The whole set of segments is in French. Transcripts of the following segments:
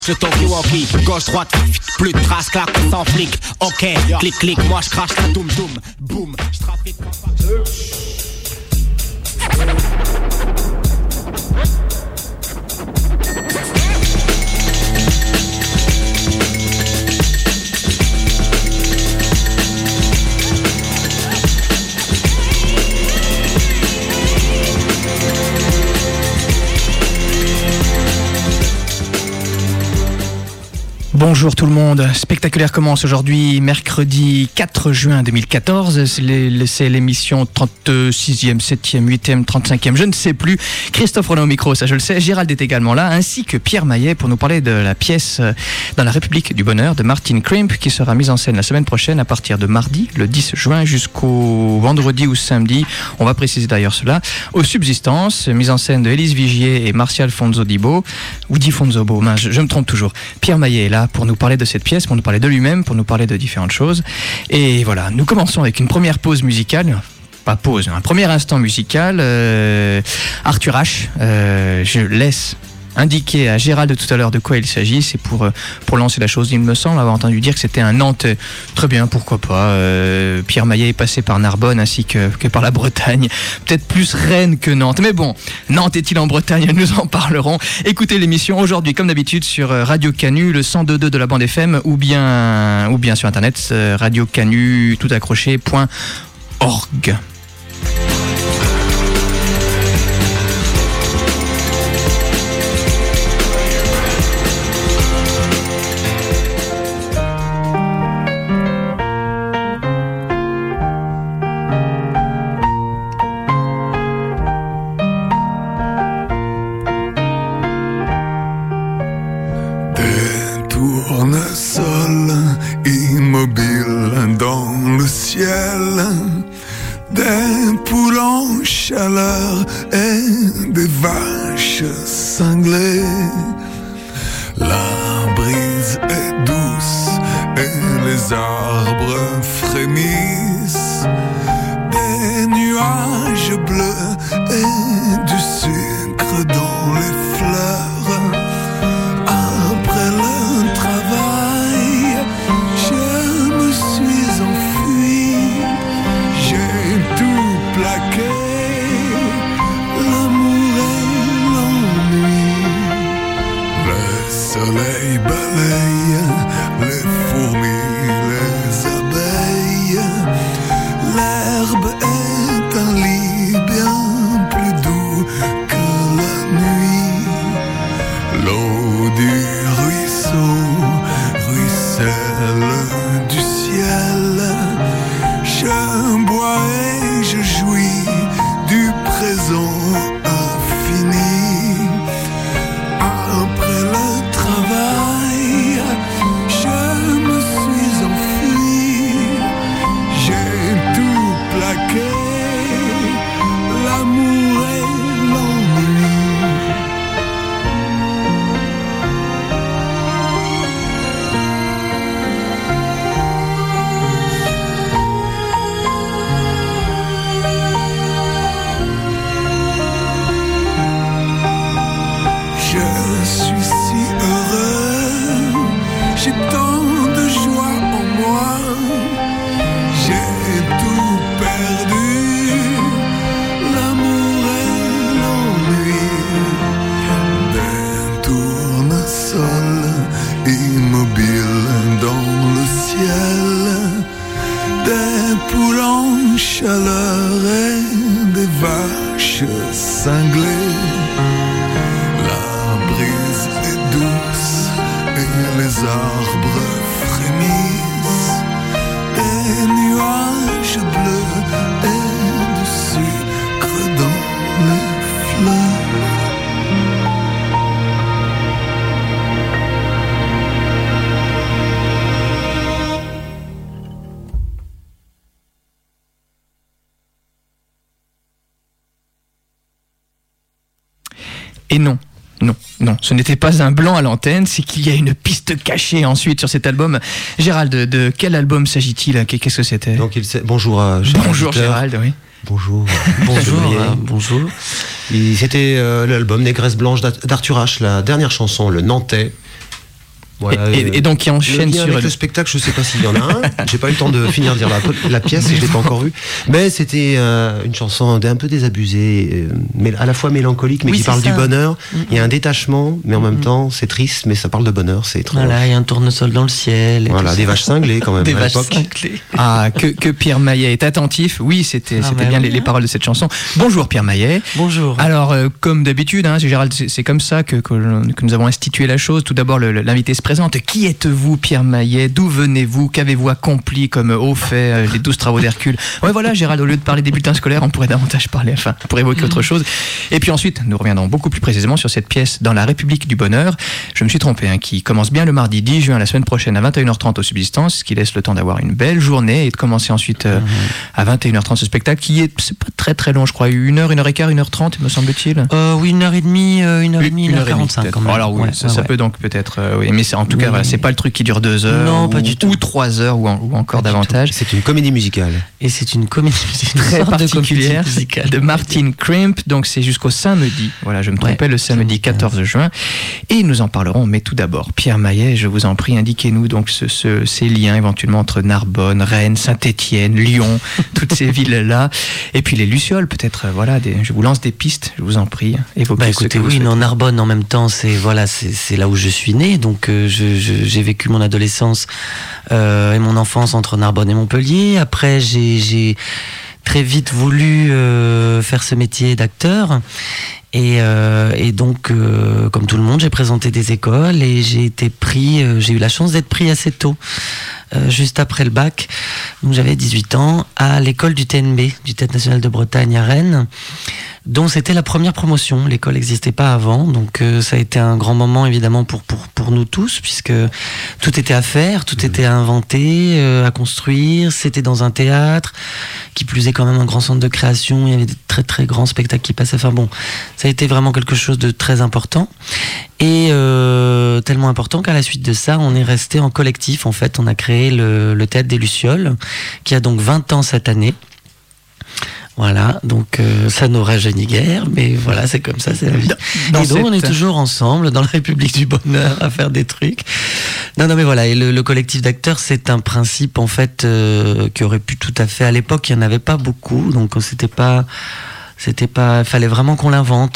Ce talkie-walkie, gauche-droite, plus de traces, claque, sans flic. Ok, clic, clic, moi je crache la doum doum. Boum, je trafique Bonjour tout le monde, Spectaculaire commence aujourd'hui, mercredi 4 juin 2014, c'est l'émission 36e, 7e, 8e, 35e, je ne sais plus. Christophe Roland au micro, ça je le sais, Gérald est également là, ainsi que Pierre Maillet pour nous parler de la pièce Dans la République du Bonheur de Martin Krimp qui sera mise en scène la semaine prochaine à partir de mardi, le 10 juin, jusqu'au vendredi ou samedi, on va préciser d'ailleurs cela, aux Subsistances, mise en scène de Élise Vigier et Martial Fonzo-Dibo, ou Di Fonzobo, je me trompe toujours. Pierre Maillet est là pour nous parler de cette pièce, pour nous parler de lui-même, pour nous parler de différentes choses. Et voilà, nous commençons avec une première pause musicale. Pas pause, un premier instant musical. Arthur H. Je laisse indiquer à Gérald tout à l'heure de quoi il s'agit. C'est pour lancer la chose. Il me semble avoir entendu dire que c'était un Nantais. Très bien, pourquoi pas. Pierre Maillet est passé par Narbonne ainsi que par la Bretagne. Peut-être plus Rennes que Nantes. Mais bon, Nantes est-il en Bretagne? Nous en parlerons. Écoutez l'émission aujourd'hui, comme d'habitude, sur Radio Canu, le 102.2 de la bande FM, ou bien sur Internet, radiocanu, tout accroché.org. Tournesol immobile dans le ciel, des poules en chaleur et des vaches cinglées. La brise est douce et les arbres frémissent, des nuages bleus et du sucre dans les fleurs. Le soleil balaye les fourmis, les abeilles. L'herbe est un lit bien plus doux que la nuit. L'eau du ruisseau ruisselle du ciel. Je bois et je jouis du présent infini. Après le travail, je me suis enfui, j'ai tout plaqué, l'amour et l'ennui. Je suis si heureux, j'ai tant de joie en moi, j'ai tout perdu, l'amour et l'ennui. Des tournesols immobiles dans le ciel, des poules en chaleur et des vaches cinglées. Les arbres frémissent, des nuages bleus et du sucre dans les fleurs. Et non, ce n'était pas un blanc à l'antenne, c'est qu'il y a une piste cachée ensuite sur cet album. Gérald, de quel album s'agit-il? Qu'est-ce que c'était? Donc, bonjour Gérald. Bonjour Gérald, oui. Bonjour. Bonjour. C'était l'album Négresse Blanche d'Arthur H, la dernière chanson, le Nantais, Voilà, et donc qui enchaîne sur avec le spectacle, je sais pas s'il y en a un. J'ai pas eu le temps de finir de dire la pièce et je l'ai pas encore vue. Mais c'était une chanson un peu désabusée, mais à la fois mélancolique, mais qui parle du bonheur. Il y a un détachement, mais en même temps c'est triste, mais ça parle de bonheur. C'est étrange. Voilà, il y a un tournesol dans le ciel. Voilà, des vaches cinglées quand même. Des à vaches l'époque. cinglées. Ah, que Pierre Maillet est attentif. Oui, c'était bien les paroles de cette chanson. Bonjour Pierre Maillet. Bonjour. Alors, comme d'habitude, Gérald, c'est comme ça que nous avons institué la chose. Tout d'abord, l'invité se présente. Qui êtes-vous, Pierre Maillet? D'où venez-vous? Qu'avez-vous accompli comme haut fait les 12 travaux d'Hercule? Ouais, voilà, Gérald, au lieu de parler des bulletins scolaires, on pourrait davantage parler, pour évoquer autre chose. Et puis ensuite, nous reviendrons beaucoup plus précisément sur cette pièce Dans la République du Bonheur. Je me suis trompé, qui commence bien le mardi 10 juin, la semaine prochaine, à 21h30 au Subsistance, ce qui laisse le temps d'avoir une belle journée et de commencer ensuite à 21h30 ce spectacle, c'est pas très très long, je crois, 1h, 1h15, 1h30, me semble-t-il. Oui, 1h30, 1h45 quand même. Alors oui, ça peut donc peut-être, oui, mais en tout cas, voilà, c'est pas le truc qui dure 2 heures, non, pas du tout. ou 3 heures, ou encore davantage. C'est une comédie musicale. Et c'est une comédie très particulière de Martin Crimp, donc c'est jusqu'au samedi, voilà, je me trompais, le samedi 14 juin, et nous en parlerons, mais tout d'abord, Pierre Maillet, je vous en prie, indiquez-nous donc ces liens éventuellement entre Narbonne, Rennes, Saint-Étienne, Lyon, toutes ces villes-là, et puis les Lucioles, peut-être, voilà, je vous lance des pistes, je vous en prie, évoquez écoutez, oui, Narbonne en même temps, c'est là où je suis né, donc j'ai vécu mon adolescence et mon enfance entre Narbonne et Montpellier. Après, j'ai très vite voulu faire ce métier d'acteur. Et donc, comme tout le monde, j'ai présenté des écoles et j'ai eu la chance d'être pris assez tôt, juste après le bac. Donc j'avais 18 ans, à l'école du TNB, du Théâtre National de Bretagne à Rennes, dont c'était la première promotion. L'école n'existait pas avant, donc ça a été un grand moment évidemment pour nous tous, puisque tout était à faire, tout était à inventer, à construire. C'était dans un théâtre, qui plus est quand même un grand centre de création. Il y avait des très très grands spectacles qui passaient. Enfin bon, ça a été vraiment quelque chose de très important. Et tellement important qu'à la suite de ça, on est resté en collectif. En fait, on a créé le Théâtre des Lucioles, qui a donc 20 ans cette année. Voilà, donc ça n'aurait jamais guère, mais voilà, c'est comme ça, c'est la vie. Et donc on est toujours ensemble dans la République du Bonheur à faire des trucs. Non, mais voilà, et le collectif d'acteurs, c'est un principe en fait qui aurait pu tout à fait, à l'époque, il n'y en avait pas beaucoup, donc fallait vraiment qu'on l'invente.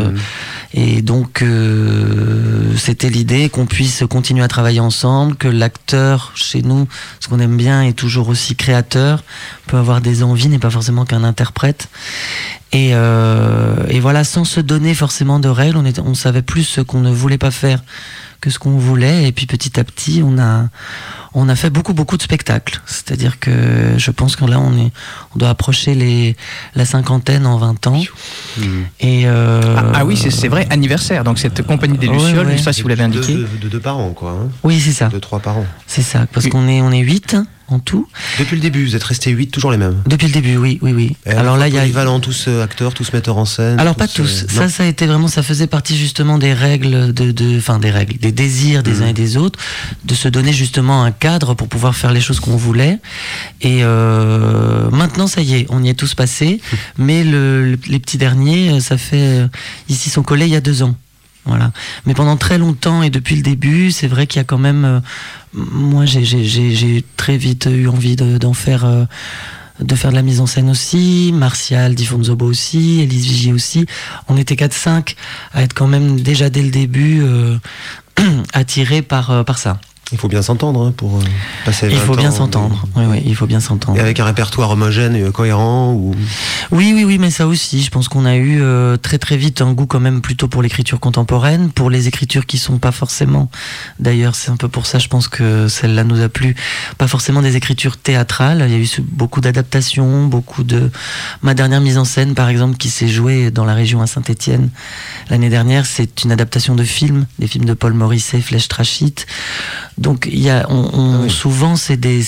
Et donc c'était l'idée qu'on puisse continuer à travailler ensemble, que l'acteur chez nous, ce qu'on aime bien, est toujours aussi créateur, peut avoir des envies, n'est pas forcément qu'un interprète. Et voilà, sans se donner forcément de règles, on savait plus ce qu'on ne voulait pas faire que ce qu'on voulait, et puis petit à petit on a fait beaucoup de spectacles. C'est-à-dire que je pense que là on doit approcher la cinquantaine en 20 ans. Et ah oui, c'est vrai, anniversaire, donc cette compagnie des Lucioles, je ne sais pas si vous l'avez indiqué. De 2 par an, quoi. Oui, c'est ça. 2-3 par an. C'est ça, parce qu'on est 8 en tout. Depuis le début, vous êtes restés 8, toujours les mêmes? Depuis le début, oui. Et alors là, il y a polyvalents, tous acteurs, tous metteurs en scène. Alors pas tous. Ça a été vraiment, ça faisait partie justement des règles des désirs des uns et des autres, de se donner justement un cadre pour pouvoir faire les choses qu'on voulait. Et maintenant, ça y est, on y est tous passés. Mais les petits derniers, ils s'y sont collés il y a 2 ans. Voilà. Mais pendant très longtemps et depuis le début, c'est vrai qu'il y a quand même... moi, j'ai très vite eu envie de faire de la mise en scène aussi. Martial Di Fonzobo aussi, Élise Vigier aussi. On était 4-5 à être quand même déjà dès le début attirés par ça. Il faut bien s'entendre pour passer 20 ans. Il faut bien s'entendre, oui, il faut bien s'entendre. Et avec un répertoire homogène et cohérent ou... Oui, mais ça aussi, je pense qu'on a eu très très vite un goût quand même plutôt pour l'écriture contemporaine, pour les écritures qui sont pas forcément, d'ailleurs c'est un peu pour ça je pense que celle-là nous a plu, pas forcément des écritures théâtrales. Il y a eu beaucoup d'adaptations, ma dernière mise en scène par exemple qui s'est jouée dans la région à Saint-Étienne l'année dernière, c'est une adaptation de films, des films de Paul Morisset, Flèche Trachite. Donc il y a souvent c'est des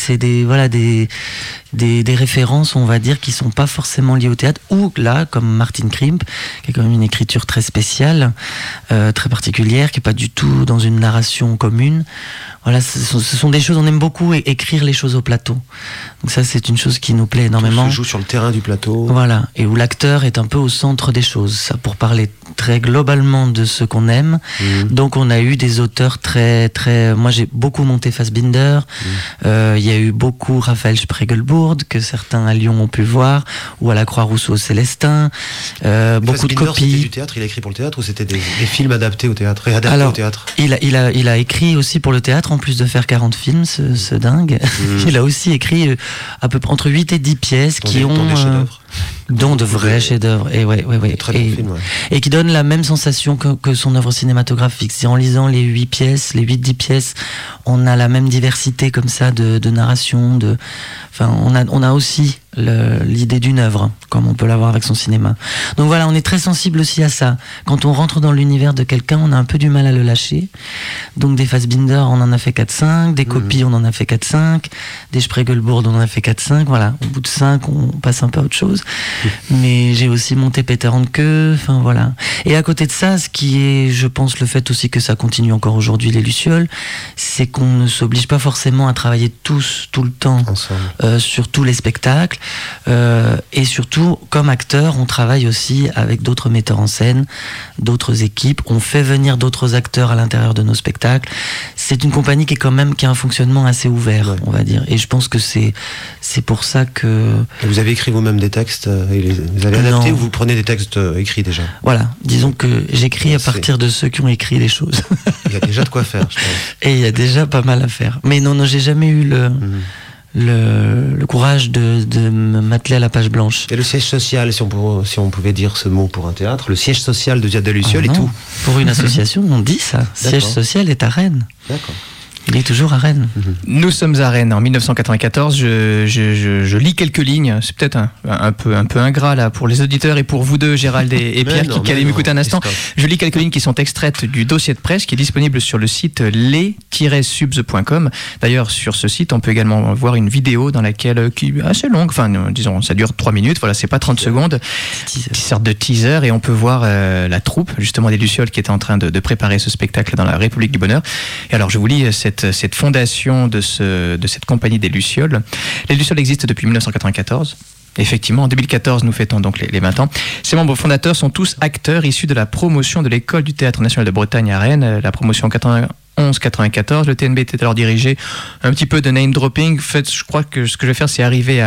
références, on va dire, qui sont pas forcément liées au théâtre, ou là comme Martin Crimp, qui est quand même une écriture très spéciale, très particulière, qui est pas du tout dans une narration commune. Voilà, ce sont des choses, on aime beaucoup écrire les choses au plateau. Donc ça, c'est une chose qui nous plaît énormément. Tout se joue sur le terrain du plateau. Voilà, et où l'acteur est un peu au centre des choses. Ça, pour parler très globalement de ce qu'on aime. Donc on a eu des auteurs très... Moi, j'ai beaucoup monté Fassbinder. Il y a eu beaucoup Raphaël Spiegelburg, que certains à Lyon ont pu voir, ou à la Croix-Rousse au Célestin. Beaucoup de copies. C'était du théâtre, il a écrit pour le théâtre, ou c'était des films adaptés au théâtre, réadaptés Alors, au théâtre? Il a écrit aussi pour le théâtre, en plus de faire 40 films, ce dingue. Il a aussi écrit à peu près entre 8 et 10 pièces qui ont... des chefs-d'œuvre. Dont de vrais chefs-d'œuvre. Et Très bon film, et qui donne la même sensation que son œuvre cinématographique. C'est en lisant les 8-10 pièces, on a la même diversité comme ça de narration, enfin, on a aussi l'idée d'une œuvre, comme on peut l'avoir avec son cinéma. Donc voilà, on est très sensible aussi à ça. Quand on rentre dans l'univers de quelqu'un, on a un peu du mal à le lâcher. Donc des Fassbinder, on en a fait 4-5, des copies, on en a fait 4-5, des Spiegelburg, on en a fait 4-5, voilà. Au bout de 5, on passe un peu à autre chose. Mais j'ai aussi monté Peter Handke, enfin voilà. Et à côté de ça, ce qui est, je pense, le fait aussi que ça continue encore aujourd'hui, les Lucioles, c'est qu'on ne s'oblige pas forcément à travailler tous, tout le temps, sur tous les spectacles. Et surtout, comme acteur, on travaille aussi avec d'autres metteurs en scène, d'autres équipes. On fait venir d'autres acteurs à l'intérieur de nos spectacles. C'est une compagnie qui a un fonctionnement assez ouvert, on va dire. Et je pense que c'est pour ça que... Et vous avez écrit vous-même des textes et vous avez adapté, ou vous prenez des textes écrits déjà? Voilà, disons que j'écris à partir de ceux qui ont écrit les choses. Il y a déjà de quoi faire, je pense. Et il y a déjà pas mal à faire. Mais non, j'ai jamais eu le courage de m'atteler à la page blanche. Et le siège social, si on pouvait dire ce mot pour un théâtre, le siège social de Théâtre des Lucioles et tout. Pour une association, on dit ça. Siège social est à Rennes. D'accord. Il est toujours à Rennes. Nous sommes à Rennes en 1994. Je lis quelques lignes. C'est peut-être un peu ingrat là pour les auditeurs et pour vous deux, Gérald et Pierre, qui allez m'écouter un instant. Je lis quelques lignes qui sont extraites du dossier de presse qui est disponible sur le site les-subs.com. D'ailleurs, sur ce site, on peut également voir une vidéo dans laquelle, qui est assez longue, enfin, disons, ça dure 3 minutes. Voilà, c'est pas 30 secondes. Une sorte de teaser, et on peut voir la troupe, justement, des Lucioles qui était en train de préparer ce spectacle dans la République du Bonheur. Et alors, je vous lis cette fondation de cette compagnie des Lucioles. Les Lucioles existent depuis 1994. Effectivement, en 2014, nous fêtons donc les 20 ans. Ces membres fondateurs sont tous acteurs issus de la promotion de l'école du Théâtre National de Bretagne à Rennes, la promotion 91-94. Le TNB était alors dirigé un petit peu de name dropping. En fait, je crois que ce que je vais faire, c'est arriver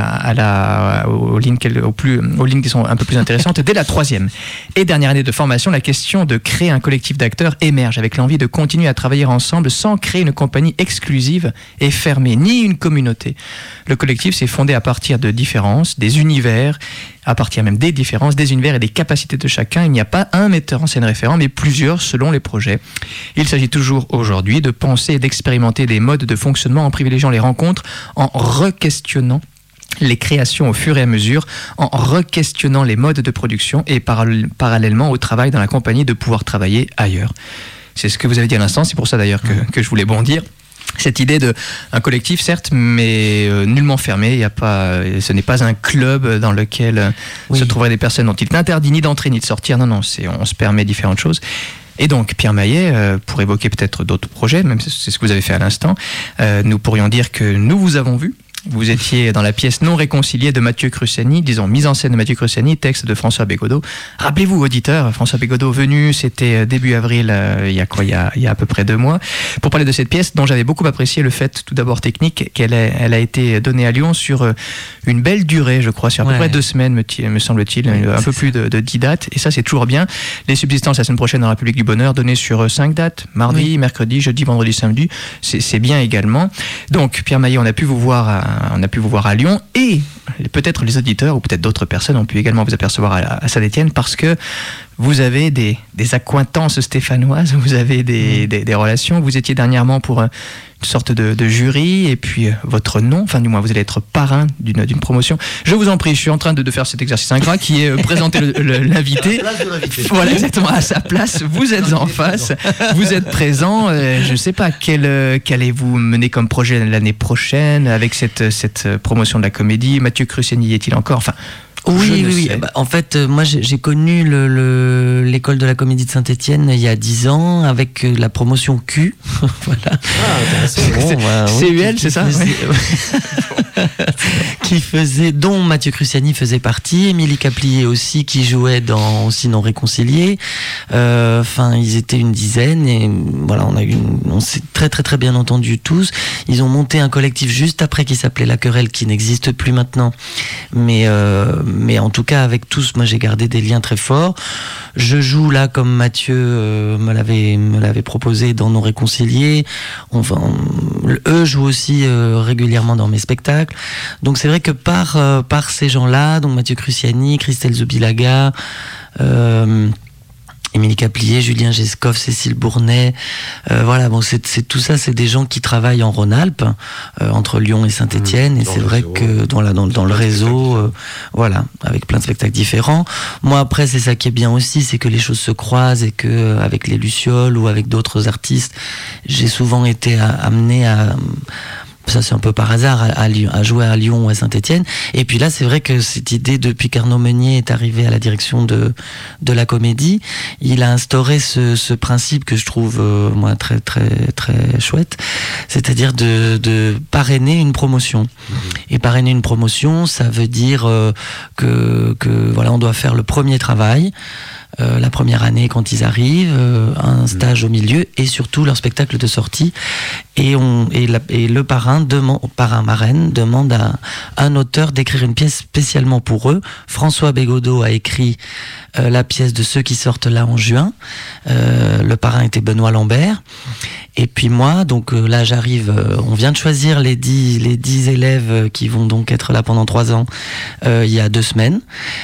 aux lignes qui sont un peu plus intéressantes. Dès la 3e et dernière année de formation, la question de créer un collectif d'acteurs émerge avec l'envie de continuer à travailler ensemble sans créer une compagnie exclusive et fermée, ni une communauté. Le collectif s'est fondé à partir de différences, des univers, à partir même des différences, des univers et des capacités de chacun. Il n'y a pas un metteur en scène référent, mais plusieurs selon les projets. Il s'agit toujours aujourd'hui de penser et d'expérimenter des modes de fonctionnement en privilégiant les rencontres, en re-questionnant les créations au fur et à mesure, en re-questionnant les modes de production et parallèlement au travail dans la compagnie de pouvoir travailler ailleurs. C'est ce que vous avez dit à l'instant, c'est pour ça d'ailleurs que je voulais bondir. Cette idée d'un collectif, certes, mais nullement fermé. Ce n'est pas un club dans lequel se trouveraient des personnes dont il est interdit ni d'entrer ni de sortir. Non, on se permet différentes choses. Et donc, Pierre Maillet, pour évoquer peut-être d'autres projets, même c'est ce que vous avez fait à l'instant, nous pourrions dire que nous vous avons vu. Vous étiez dans la pièce Non réconciliée de Mathieu Cruciani, disons mise en scène de Mathieu Cruciani, texte de François Bégodeau. Rappelez-vous, auditeurs, François Bégodeau venu, c'était début avril, il y a à peu près 2 mois, pour parler de cette pièce dont j'avais beaucoup apprécié le fait, tout d'abord technique, elle a été donnée à Lyon sur une belle durée, je crois, sur à peu près 2 semaines, me semble-t-il, un peu plus de 10 dates, et ça c'est toujours bien. Les subsistances la semaine prochaine dans la République du Bonheur, données sur 5 dates, mardi, mercredi, jeudi, vendredi, samedi, c'est bien également. Donc, Pierre Maillet, on a pu vous voir à Lyon, et peut-être les auditeurs ou peut-être d'autres personnes ont pu également vous apercevoir à Saint-Étienne, parce que vous avez des accointances stéphanoises, vous avez des relations. Vous étiez dernièrement pour une sorte de jury, et puis votre nom, enfin du moins vous allez être parrain d'une promotion. Je vous en prie, je suis en train de faire cet exercice ingrat qui est présenter l'invité. Voilà, exactement, à sa place. Vous êtes en face, vous êtes présent. Je ne sais pas, qu'allez-vous mener comme projet l'année prochaine avec cette promotion de la comédie? Mathieu Cruciani y est-il encore? Enfin, Oui. Bah, en fait, moi, j'ai connu l'école de la Comédie de Saint-Étienne il y a 10 ans avec la promotion Q. Voilà. Ah, intéressant. CUL, c'est ça? Qui faisait, dont Mathieu Cruciani faisait partie, Émilie Caplier aussi, qui jouait dans aussi Non Réconciliés. Enfin, ils étaient une dizaine et voilà, on s'est très très très bien entendus tous. Ils ont monté un collectif juste après qui s'appelait La Querelle, qui n'existe plus maintenant. Mais en tout cas, avec tous, moi j'ai gardé des liens très forts. Je joue là comme Mathieu me l'avait proposé dans Non Réconciliés. Enfin, eux jouent aussi régulièrement dans mes spectacles. Donc c'est vrai que par ces gens-là, donc Mathieu Cruciani, Christelle Zubilaga, Émilie Caplier, Julien Gescoff, Cécile Bournet, voilà, bon, c'est tout ça, c'est des gens qui travaillent en Rhône-Alpes, entre Lyon et Saint-Étienne, et c'est vrai que dans le réseau, voilà, avec plein de spectacles différents. Moi, après, c'est ça qui est bien aussi, c'est que les choses se croisent et que avec les Lucioles ou avec d'autres artistes, j'ai souvent été amené à ça c'est un peu par hasard, à jouer à Lyon ou à Saint-Étienne. Et puis là, c'est vrai que cette idée, depuis qu'Arnaud Meunier est arrivé à la direction de la Comédie, il a instauré ce principe que je trouve, moi, très, très, très chouette. C'est-à-dire de parrainer une promotion. Et parrainer une promotion, ça veut dire que voilà, on doit faire le premier travail. La première année quand ils arrivent, un stage au milieu et surtout leur spectacle de sortie. Et le parrain-marraine demande à un auteur d'écrire une pièce spécialement pour eux. François Bégodeau a écrit la pièce de Ceux qui sortent là en juin. Le parrain était Benoît Lambert. Et puis moi, donc là j'arrive, on vient de choisir les 10 élèves qui vont donc être là pendant 3 ans il y a 2 semaines.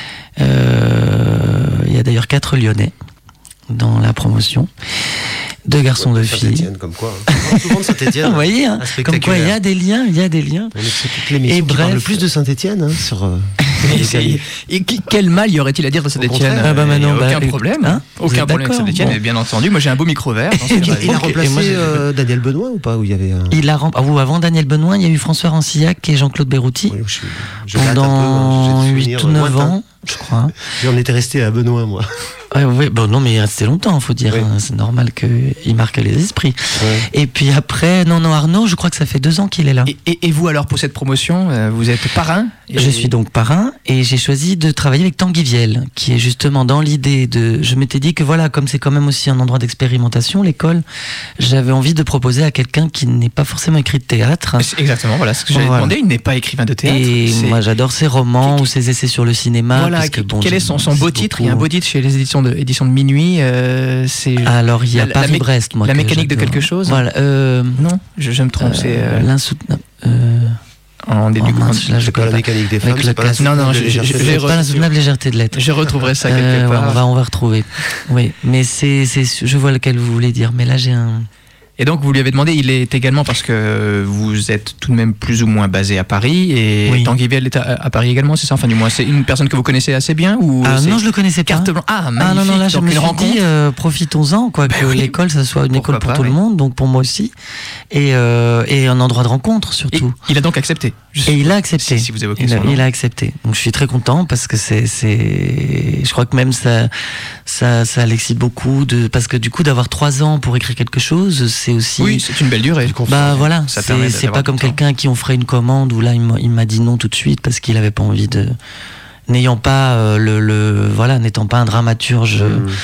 Il y a d'ailleurs 4 Lyonnais dans la promotion. 2 garçons, 2 filles. Comme quoi, souvent de Saint-Étienne. Vous voyez, hein, comme quoi il y a des liens, il y a des liens. C'est toute l'émission qui parle le plus de Saint-Étienne, hein, sur. Et quel mal y aurait-il à dire de Saint-Étienne? Aucun problème. Hein, aucun problème avec Saint-Étienne, bien entendu. Moi j'ai un beau micro vert. Il a remplacé Daniel Benoît ou pas, où il y avait avant Daniel Benoît, il y a eu François Rancillac et Jean-Claude Berrouti. Oui, pendant 8 ou 9 ans, je crois. J'en étais resté à Benoît, moi. Oui, bon, non, mais il restait longtemps, faut dire. Oui. Hein, c'est normal qu'il marque les esprits. Ouais. Et puis après, non, Arnaud, je crois que ça fait 2 ans qu'il est là. Et vous, alors, pour cette promotion, vous êtes parrain? Je suis donc parrain, et j'ai choisi de travailler avec Tanguy Viel, qui est justement dans l'idée de... Je m'étais dit que voilà, comme c'est quand même aussi un endroit d'expérimentation, l'école, j'avais envie de proposer à quelqu'un qui n'est pas forcément écrit de théâtre. Exactement, voilà ce que j'allais demander. Il n'est pas écrivain de théâtre. Et moi, j'adore ses romans ou ses essais sur le cinéma. Voilà, quel est son beau titre? Il y a un beau titre chez les éditions de Minuit. Alors, il y a Paris-Brest, moi. La mécanique de quelque chose? Voilà. Non, je me trompe. C'est l'insoutenable. Là, je connais la mécanique des femmes. C'est pas l'insoutenable légèreté de l'être. Je retrouverai ça quelque part. On va retrouver. Oui, mais je vois lequel vous voulez dire. Mais là, j'ai un... Et donc, vous lui avez demandé, il est également, parce que vous êtes tout de même plus ou moins basé à Paris, et oui. Tanguy Viel est à Paris également, c'est ça? Enfin, du moins, c'est une personne que vous connaissez assez bien ou non, je le connaissais pas. Carte blanche. Magnifique. Non, là, je me suis dit, profitons-en, quoi, que l'école, ça soit une école pour tout le monde, donc pour moi aussi, et un endroit de rencontre, surtout. Et il a donc accepté. Et il a accepté. Si vous évoquez son nom. Il a accepté. Donc, je suis très content, parce que je crois que même ça l'excite beaucoup, parce que du coup, d'avoir 3 ans pour écrire quelque chose, c'est aussi... Oui, c'est une belle durée. Voilà, c'est pas comme quelqu'un à qui on ferait une commande où là il m'a dit non tout de suite parce qu'il avait pas envie de... N'ayant pas n'étant pas un dramaturge...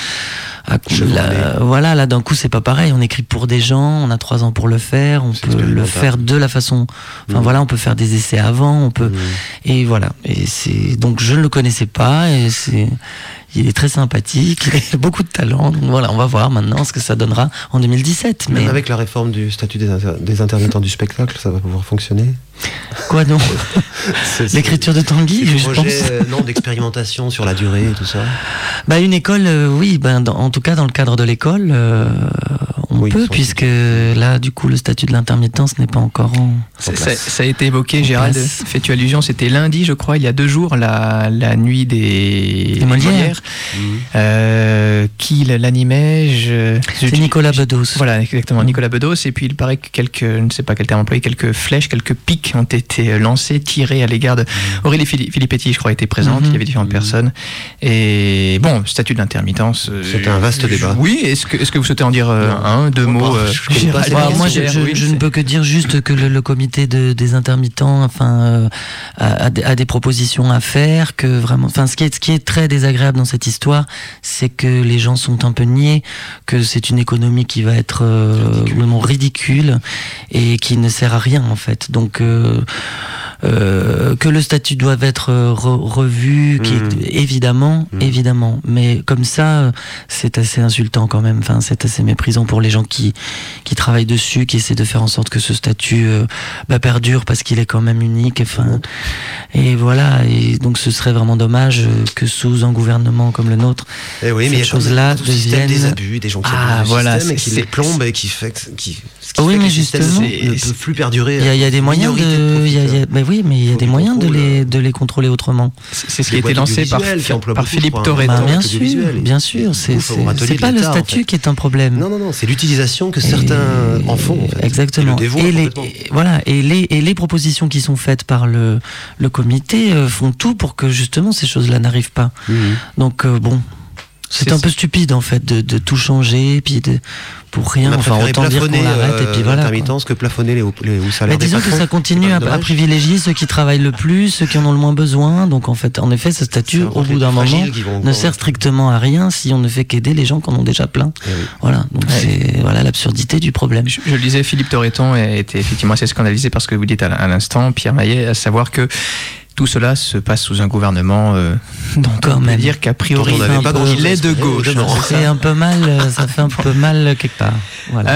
Voilà, là d'un coup c'est pas pareil, on écrit pour des gens, on a 3 ans pour le faire, on peut le faire de la façon... Enfin voilà, on peut faire des essais avant, on peut... Et voilà, et donc je ne le connaissais pas, et il est très sympathique, il a beaucoup de talent. Donc voilà, on va voir maintenant ce que ça donnera en 2017. Même avec la réforme du statut des intermittents du spectacle, ça va pouvoir fonctionner. Quoi donc? L'écriture de Tanguy, je pense. D'expérimentation sur la durée et tout ça. Une école, oui. En tout cas, dans le cadre de l'école, on peut, puisque là, du coup, le statut de l'intermittence n'est pas encore en place. Ça a été évoqué, Gérald. Fais-tu allusion, c'était lundi, je crois, il y a 2 jours, la nuit des Molières. Qui l'animait C'est Nicolas Bedos. Voilà, exactement, Nicolas Bedos. Et puis il paraît que je ne sais pas quel terme employé, quelques flèches, quelques pics ont été lancés, tirés à l'égard de Aurélie Filippetti, je crois, était présente. Il y avait différentes personnes. Et bon, statut de l'intermittence. C'était un vaste débat. Oui, est-ce que vous souhaitez en dire 2 mots Moi, je ne peux que dire juste que le comité des intermittents, a des propositions à faire, que vraiment, ce qui est très désagréable dans cette histoire, c'est que les gens sont un peu niais, que c'est une économie qui va être vraiment ridicule et qui ne sert à rien en fait. Donc que le statut doit être revu, évidemment, mais comme ça, c'est assez insultant quand même. C'est assez méprisant pour les gens qui travaillent dessus, qui essaient de faire en sorte que ce statut perdure parce qu'il est quand même unique. Et voilà. Et donc ce serait vraiment dommage que sous un gouvernement comme le nôtre, cette chose-là devienne des abus, des gens qui abusent le système et qui les plombent et qui fait oui, mais que justement, ne peut plus perdurer. Il y a des moyens mais il y a des moyens de les contrôler autrement. C'est ce qui a été lancé par Philippe Torreton. Bien sûr, c'est pas le statut qui est un problème. Non, c'est l'utilisation que certains en font. En fait. Exactement. Et les propositions qui sont faites par le comité font tout pour que justement ces choses-là n'arrivent pas. Donc c'est un peu stupide en fait de tout changer, puis pour rien. Autant dire qu'on l'arrête et puis voilà. L'intermittence que plafonner les salaires. Mais disons que ça continue à privilégier ceux qui travaillent le plus, ceux qui en ont le moins besoin. Donc en effet, ce statut, au bout d'un moment, ne sert strictement à rien si on ne fait qu'aider les gens qui en ont déjà plein. Voilà. Donc c'est l'absurdité du problème. Je le disais, Philippe Torreton était effectivement assez scandalisé par ce que vous dites à l'instant, Pierre Maillet, à savoir que tout cela se passe sous un gouvernement dont on peut dire qu'a priori il est de gauche. C'est un peu mal, ça fait un peu mal quelque part. Voilà.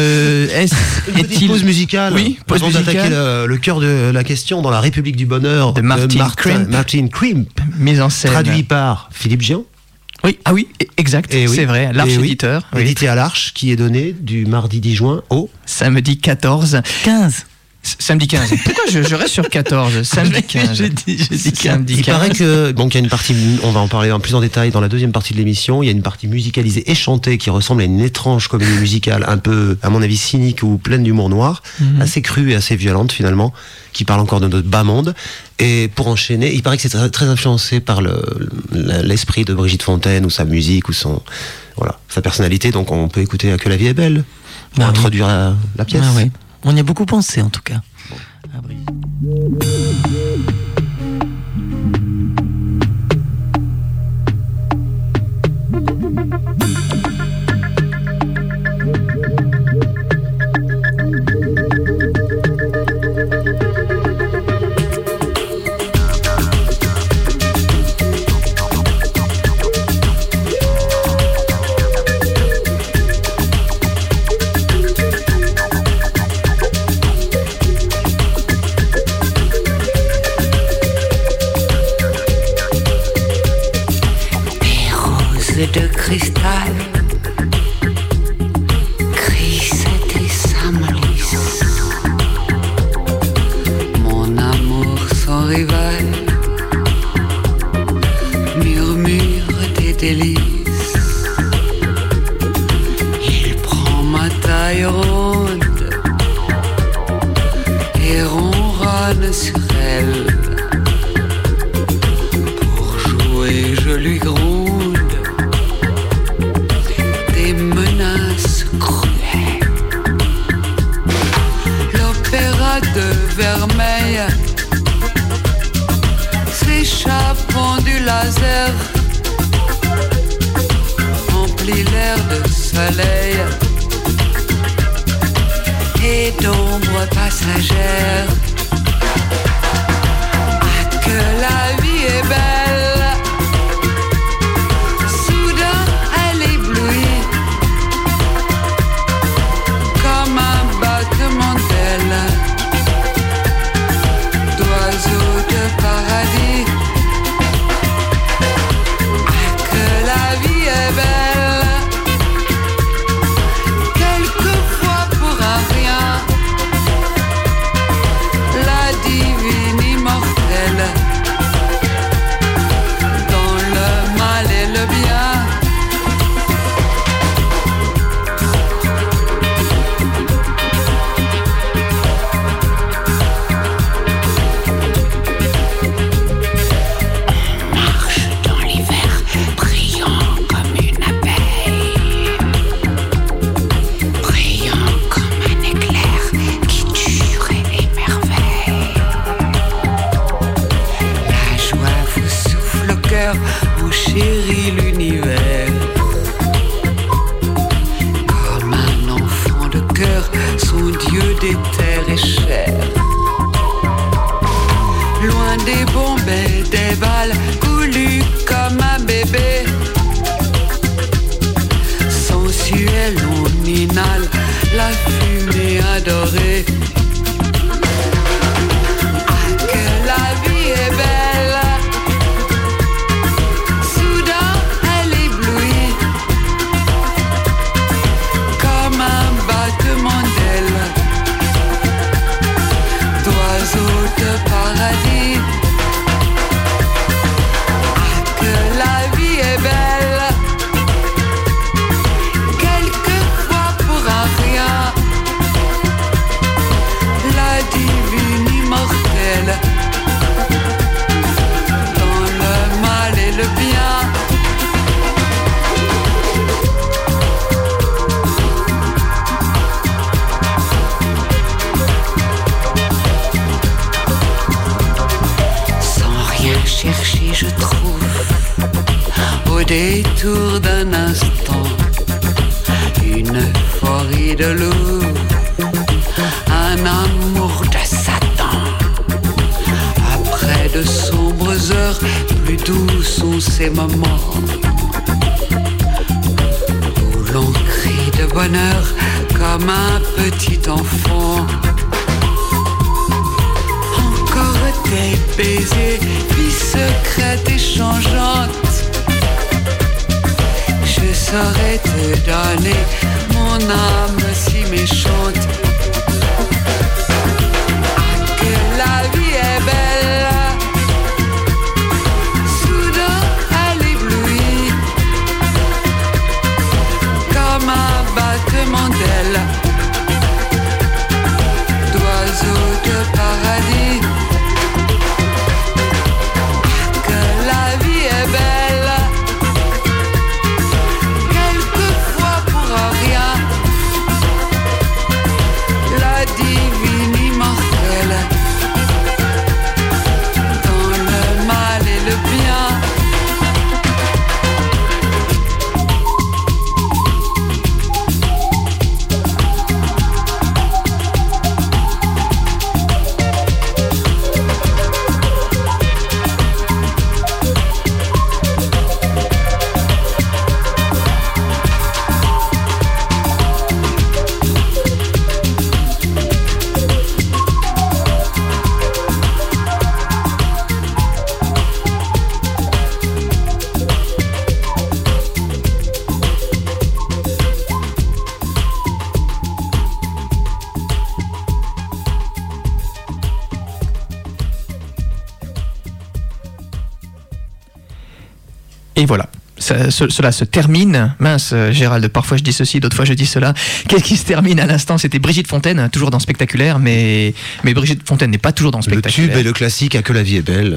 Une petite pause musicale. Oui, avant d'attaquer le cœur de la question dans La République du Bonheur de Martin Krimp, mise en scène. Traduit par Philippe Gian. Oui, exact, c'est vrai, l'Arche éditeur. Édité à l'Arche, qui est donné du mardi 10 juin au samedi 15. Samedi 15. Pourquoi je reste sur 14 ? Samedi 15. J'ai dit 15. Il paraît que, il y a une partie, on va en parler en plus en détail dans la deuxième partie de l'émission, il y a une partie musicalisée et chantée qui ressemble à une étrange comédie musicale un peu, à mon avis, cynique ou pleine d'humour noir, assez crue et assez violente finalement, qui parle encore de notre bas monde. Et pour enchaîner, il paraît que c'est très, très influencé par l'esprit de Brigitte Fontaine ou sa musique ou sa personnalité, donc on peut écouter Que la vie est belle pour introduire la pièce. Oui. On y a beaucoup pensé, en tout cas. De cristal, Crisette et Samolis, mon amour sans rival, murmure des délices. Il prend ma taille ronde et ronronne sur elle. Pour jouer, je lui gronde menaces cruelles. L'opéra de vermeil s'échappant du laser emplit l'air de soleil et d'ombre passagère. Ah, que la vie est belle. Soudain elle éblouit comme un battement d'ailes d'oiseaux de paradis. Ah, que la vie est belle. Quelque adorée. Ah, que la vie est belle. Soudain, elle éblouit comme un battement d'ailes d'oiseaux de paradis. Ah, que la vie est belle. Quelquefois pour un rien, la divine immortelle, dans le mal et le bien. Sans rien chercher, je trouve, au détour d'un instant, une euphorie de loup, un amour de Satan. Après de sombres heures, plus doux sont ces moments où l'on crie de bonheur comme un petit enfant. Encore des baisers, vie secrète et changeante. Je saurais te donner mon âme si méchante. Ah, que la vie est belle. Soudain, elle éblouit comme un battement d'ailes d'oiseaux de paradis. Ah, que la vie est belle. Quelquefois pour rien, la divine immortelle, dans le mal et le bien. Et voilà. Cela se termine. Mince, Gérald, parfois je dis ceci, d'autres fois je dis cela. Qu'est-ce qui se termine à l'instant? C'était Brigitte Fontaine, toujours dans Spectaculaire, mais Brigitte Fontaine n'est pas toujours dans Spectaculaire. Le tube et le classique, à que la vie est belle.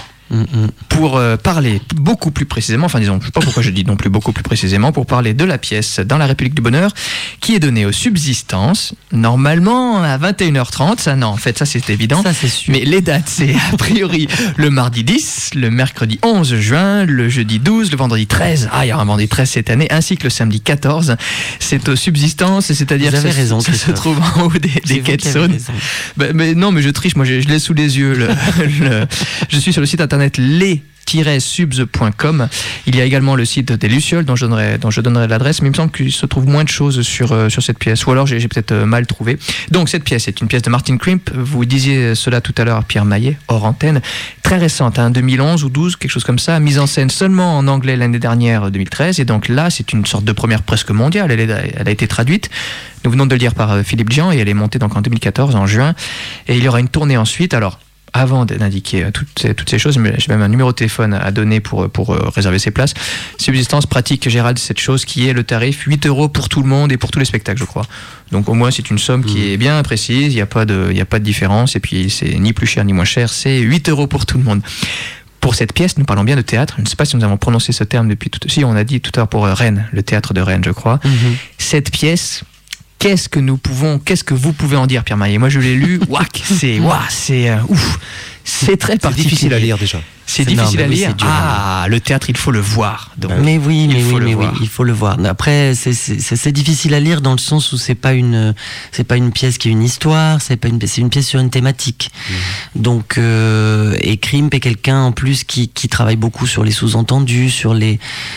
Pour parler beaucoup plus précisément, enfin disons, je ne sais pas pourquoi je dis non plus beaucoup plus précisément, pour parler de la pièce Dans la République du Bonheur, qui est donnée aux Subsistances, normalement à 21h30, ça non, en fait ça c'est évident, Ça, c'est sûr. mais les dates c'est a priori le mardi 10, le mercredi 11 juin, le jeudi 12, le vendredi 13, il y a un vendredi 13 cette année, ainsi que le samedi 14, c'est aux Subsistances, c'est-à-dire Vous avez raison, ça se trouve en haut des quais de Saône. Mais non, mais je triche, moi je l'ai sous les yeux, je suis sur le site internet les-subs.com. Il y a également le site des Lucioles dont je donnerai l'adresse, mais il me semble qu'il se trouve moins de choses sur cette pièce, ou alors j'ai peut-être mal trouvé. Donc cette pièce est une pièce de Martin Krimp, vous disiez cela tout à l'heure, Pierre Maillet, hors antenne, très récente, 2011 ou 12, quelque chose comme ça, mise en scène seulement en anglais l'année dernière, 2013, et donc là c'est une sorte de première presque mondiale, elle a été traduite. Nous venons de le dire par Philippe Jean, et elle est montée donc en 2014, en juin, et il y aura une tournée ensuite. Alors avant d'indiquer toutes ces choses, mais j'ai même un numéro de téléphone à donner pour réserver ses places. Subsistance pratique, Gérald, cette chose qui est le tarif 8 € pour tout le monde et pour tous les spectacles, je crois. Donc au moins c'est une somme qui est bien précise, il n'y a pas de différence, et puis c'est ni plus cher ni moins cher, c'est 8 € pour tout le monde. Pour cette pièce, nous parlons bien de théâtre. Je ne sais pas si nous avons prononcé ce terme depuis tout... Si, on a dit tout à l'heure pour Rennes, le théâtre de Rennes, je crois. Cette pièce... Qu'est-ce que vous pouvez en dire, Pierre Maillet? Moi, je l'ai lu. C'est ouf. C'est très particulier. C'est difficile à lire déjà. C'est difficile à lire. Dur, le théâtre, il faut le voir. Donc, mais oui, il faut le voir. Après, c'est difficile à lire dans le sens où c'est pas une pièce qui est une histoire, c'est une pièce sur une thématique. Donc, et Krimp est quelqu'un en plus qui travaille beaucoup sur les sous-entendus, sur le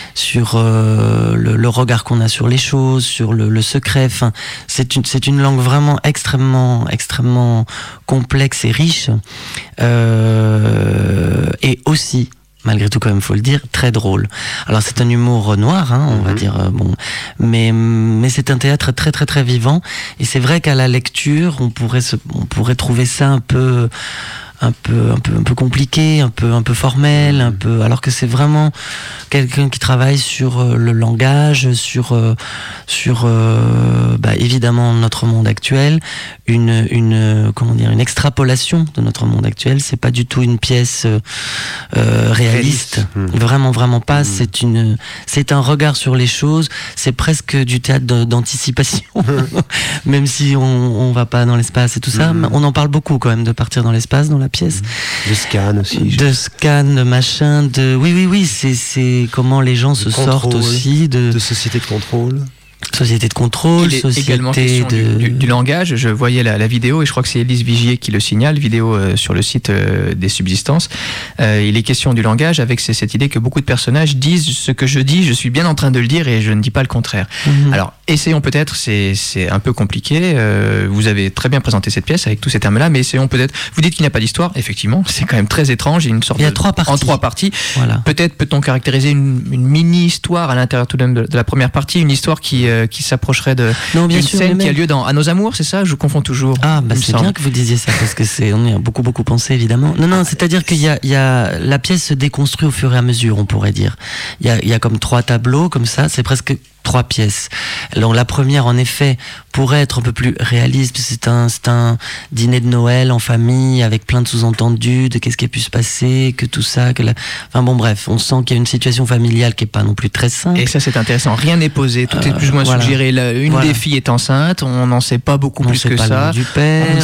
regard qu'on a sur les choses, sur le secret. Enfin, c'est une langue vraiment extrêmement complexe et riche. Et aussi, malgré tout, quand même, faut le dire, très drôle. Alors, c'est un humour noir, on va dire, mais c'est un théâtre très, très, très vivant. Et c'est vrai qu'à la lecture, on pourrait trouver ça un peu compliqué, un peu formel, alors que c'est vraiment quelqu'un qui travaille sur le langage, sur évidemment notre monde actuel, une extrapolation de notre monde actuel. C'est pas du tout une pièce réaliste. Vraiment pas. C'est un regard sur les choses. C'est presque du théâtre d'anticipation, même si on va pas dans l'espace et tout ça. Mais on en parle beaucoup quand même de partir dans l'espace dans la pièce. De scan aussi. De scan, de machin, oui, c'est comment les gens se sortent aussi de société de contrôle. Société de contrôle, il est également question du langage. Je voyais la vidéo et je crois que c'est Élise Vigier qui le signale, vidéo sur le site des Subsistances. Il est question du langage avec cette idée que beaucoup de personnages disent ce que je dis, je suis bien en train de le dire et je ne dis pas le contraire. Alors, essayons peut-être, c'est un peu compliqué. Vous avez très bien présenté cette pièce avec tous ces termes-là, mais essayons peut-être. Vous dites qu'il n'y a pas d'histoire, effectivement, c'est quand même très étrange. Il y a trois parties. En trois parties. Voilà. Peut-être peut-on caractériser une mini-histoire à l'intérieur tout de même de la première partie, une histoire qui s'approcherait d'une scène qui a lieu dans À nos amours, c'est ça? Je confonds toujours. C'est bien que vous disiez ça parce que on y a beaucoup pensé évidemment. Non, c'est-à-dire qu'il y a la pièce se déconstruit au fur et à mesure, on pourrait dire. Il y a comme 3 tableaux comme ça, c'est presque 3 pièces. Alors la première, en effet, pourrait être un peu plus réaliste. C'est un dîner de Noël en famille avec plein de sous-entendus de qu'est-ce qui a pu se passer, que tout ça, enfin bon, bref, on sent qu'il y a une situation familiale qui est pas non plus très simple. Et ça, c'est intéressant. Rien n'est posé, tout est plus ou moins suggéré. Une des filles est enceinte, on n'en sait pas beaucoup plus que ça. Du père.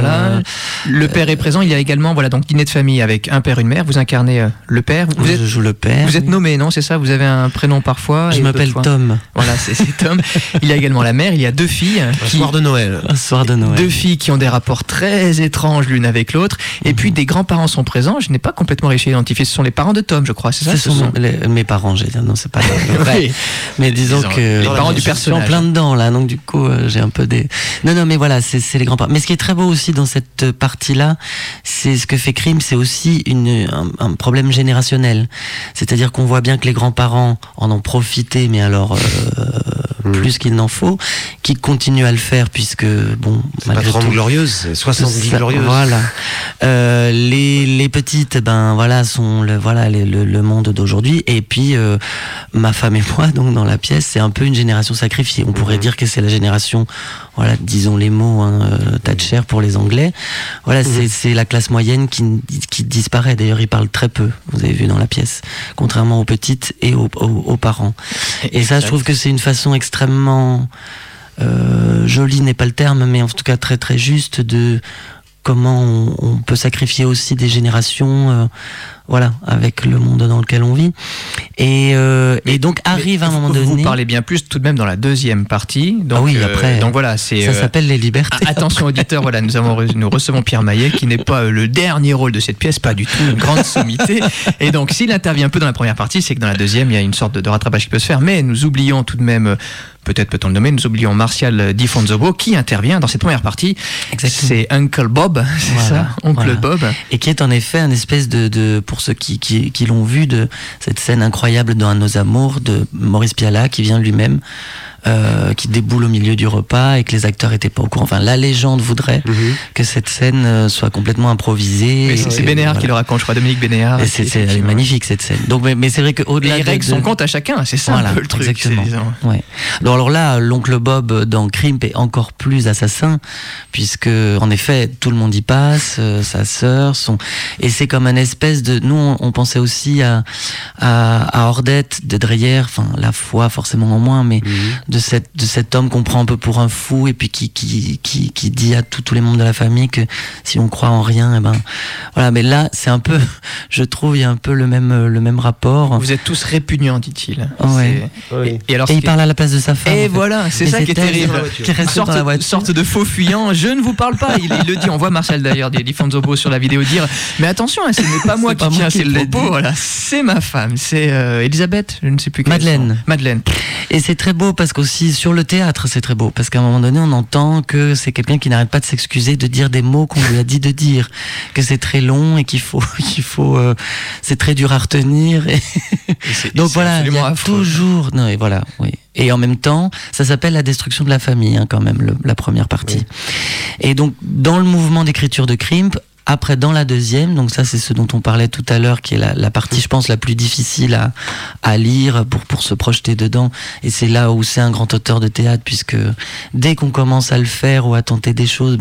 Le père est présent. Il y a également, donc dîner de famille avec un père, une mère. Vous incarnez le père. Je joue le père. Vous êtes nommé, non? C'est ça? Vous avez un prénom parfois? Je m'appelle Tom. Voilà, c'est Tom. Il y a également la mère, il y a 2 filles. Un soir de Noël. 2 filles qui ont des rapports très étranges l'une avec l'autre. Et puis des grands-parents sont présents. Je n'ai pas complètement réussi à identifier. Ce sont les parents de Tom, je crois, c'est ça? Ce sont mes parents, j'ai dit. Non, c'est pas vrai. Oui. Mais disons que... Les parents du personnage. Je suis en plein dedans, là. Donc du coup, j'ai un peu des... Non, mais voilà, c'est les grands-parents. Mais ce qui est très beau aussi dans cette partie-là, c'est ce que fait Krimp, c'est aussi un problème générationnel. C'est-à-dire qu'on voit bien que les grands-parents en ont profité, mais alors... plus qu'il n'en faut, qui continue à le faire puisque bon, c'est pas 30 glorieuses, c'est 70 glorieuses. Voilà. Les petites, sont le monde d'aujourd'hui. Et puis ma femme et moi, donc dans la pièce, c'est un peu une génération sacrifiée. On pourrait dire que c'est la génération, disons les mots, Thatcher pour les Anglais. Voilà, c'est la classe moyenne qui disparaît. D'ailleurs, ils parlent très peu. Vous avez vu dans la pièce, contrairement aux petites et aux parents. Et ça, je trouve que c'est une façon extrêmement jolie n'est pas le terme, mais en tout cas très très juste de comment on peut sacrifier aussi des générations avec le monde dans lequel on vit. Et donc arrive à un moment donné... Vous parlez bien plus tout de même dans la deuxième partie. Donc, après. Donc voilà, c'est... Ça s'appelle Les Libertés. Attention auditeurs, nous recevons Pierre Maillet, qui n'est pas le dernier rôle de cette pièce, pas du tout, une grande sommité. Et donc s'il intervient un peu dans la première partie, c'est que dans la deuxième, il y a une sorte de rattrapage qui peut se faire. Mais nous oublions tout de même... Peut-être peut-on le nommer, nous oublions Martial Di Fonzobo qui intervient dans cette première partie. Exactement. C'est Uncle Bob, c'est ça, Oncle Bob. Et qui est en effet un espèce de pour ceux qui l'ont vu, de cette scène incroyable dans À nos amours de Maurice Pialat qui vient lui-même, qui déboule au milieu du repas et que les acteurs étaient pas au courant. Enfin, la légende voudrait que cette scène soit complètement improvisée. C'est Bénéard qui le raconte, je crois, Dominique Bénéard. Elle est magnifique cette scène. Donc, mais c'est vrai qu'au-delà il règle son compte à chacun, c'est ça un peu le truc. Exactement. Ouais. Alors là, l'oncle Bob dans Krimp est encore plus assassin, puisque en effet tout le monde y passe, sa sœur, et c'est comme un espèce de... Nous on pensait aussi à Ordette de Dreyer, enfin la foi forcément en moins, mais cet homme qu'on prend un peu pour un fou et puis qui dit à tous les membres de la famille que si on croit en rien, et ben voilà. Mais là, c'est un peu, je trouve, il y a un peu le même rapport. Vous êtes tous répugnants, dit-il. Ouais. Et alors, il parle à la place de sa femme. Et voilà, c'est ça qui est terrible. Qui reste dans la voiture. Sorte de faux fuyant. Je ne vous parle pas. Il le dit. On voit Martial d'ailleurs, Di Fonzobo sur la vidéo dire. Mais attention, ce n'est pas moi qui tiens ces propos. Voilà, c'est ma femme. C'est Elisabeth. Je ne sais plus. Madeleine. Et c'est très beau parce qu'aussi sur le théâtre, c'est très beau parce qu'à un moment donné, on entend que c'est quelqu'un qui n'arrête pas de s'excuser de dire des mots qu'on lui a dit de dire, que c'est très long et qu'il faut, c'est très dur à retenir. Donc voilà, il y a toujours. Non, et voilà, oui. Et en même temps, ça s'appelle la destruction de la famille, quand même, la première partie. Oui. Et donc, dans le mouvement d'écriture de Krimp, après, dans la deuxième, donc ça c'est ce dont on parlait tout à l'heure, qui est la partie, je pense, la plus difficile à lire pour se projeter dedans. Et c'est là où c'est un grand auteur de théâtre, puisque dès qu'on commence à le faire ou à tenter des choses,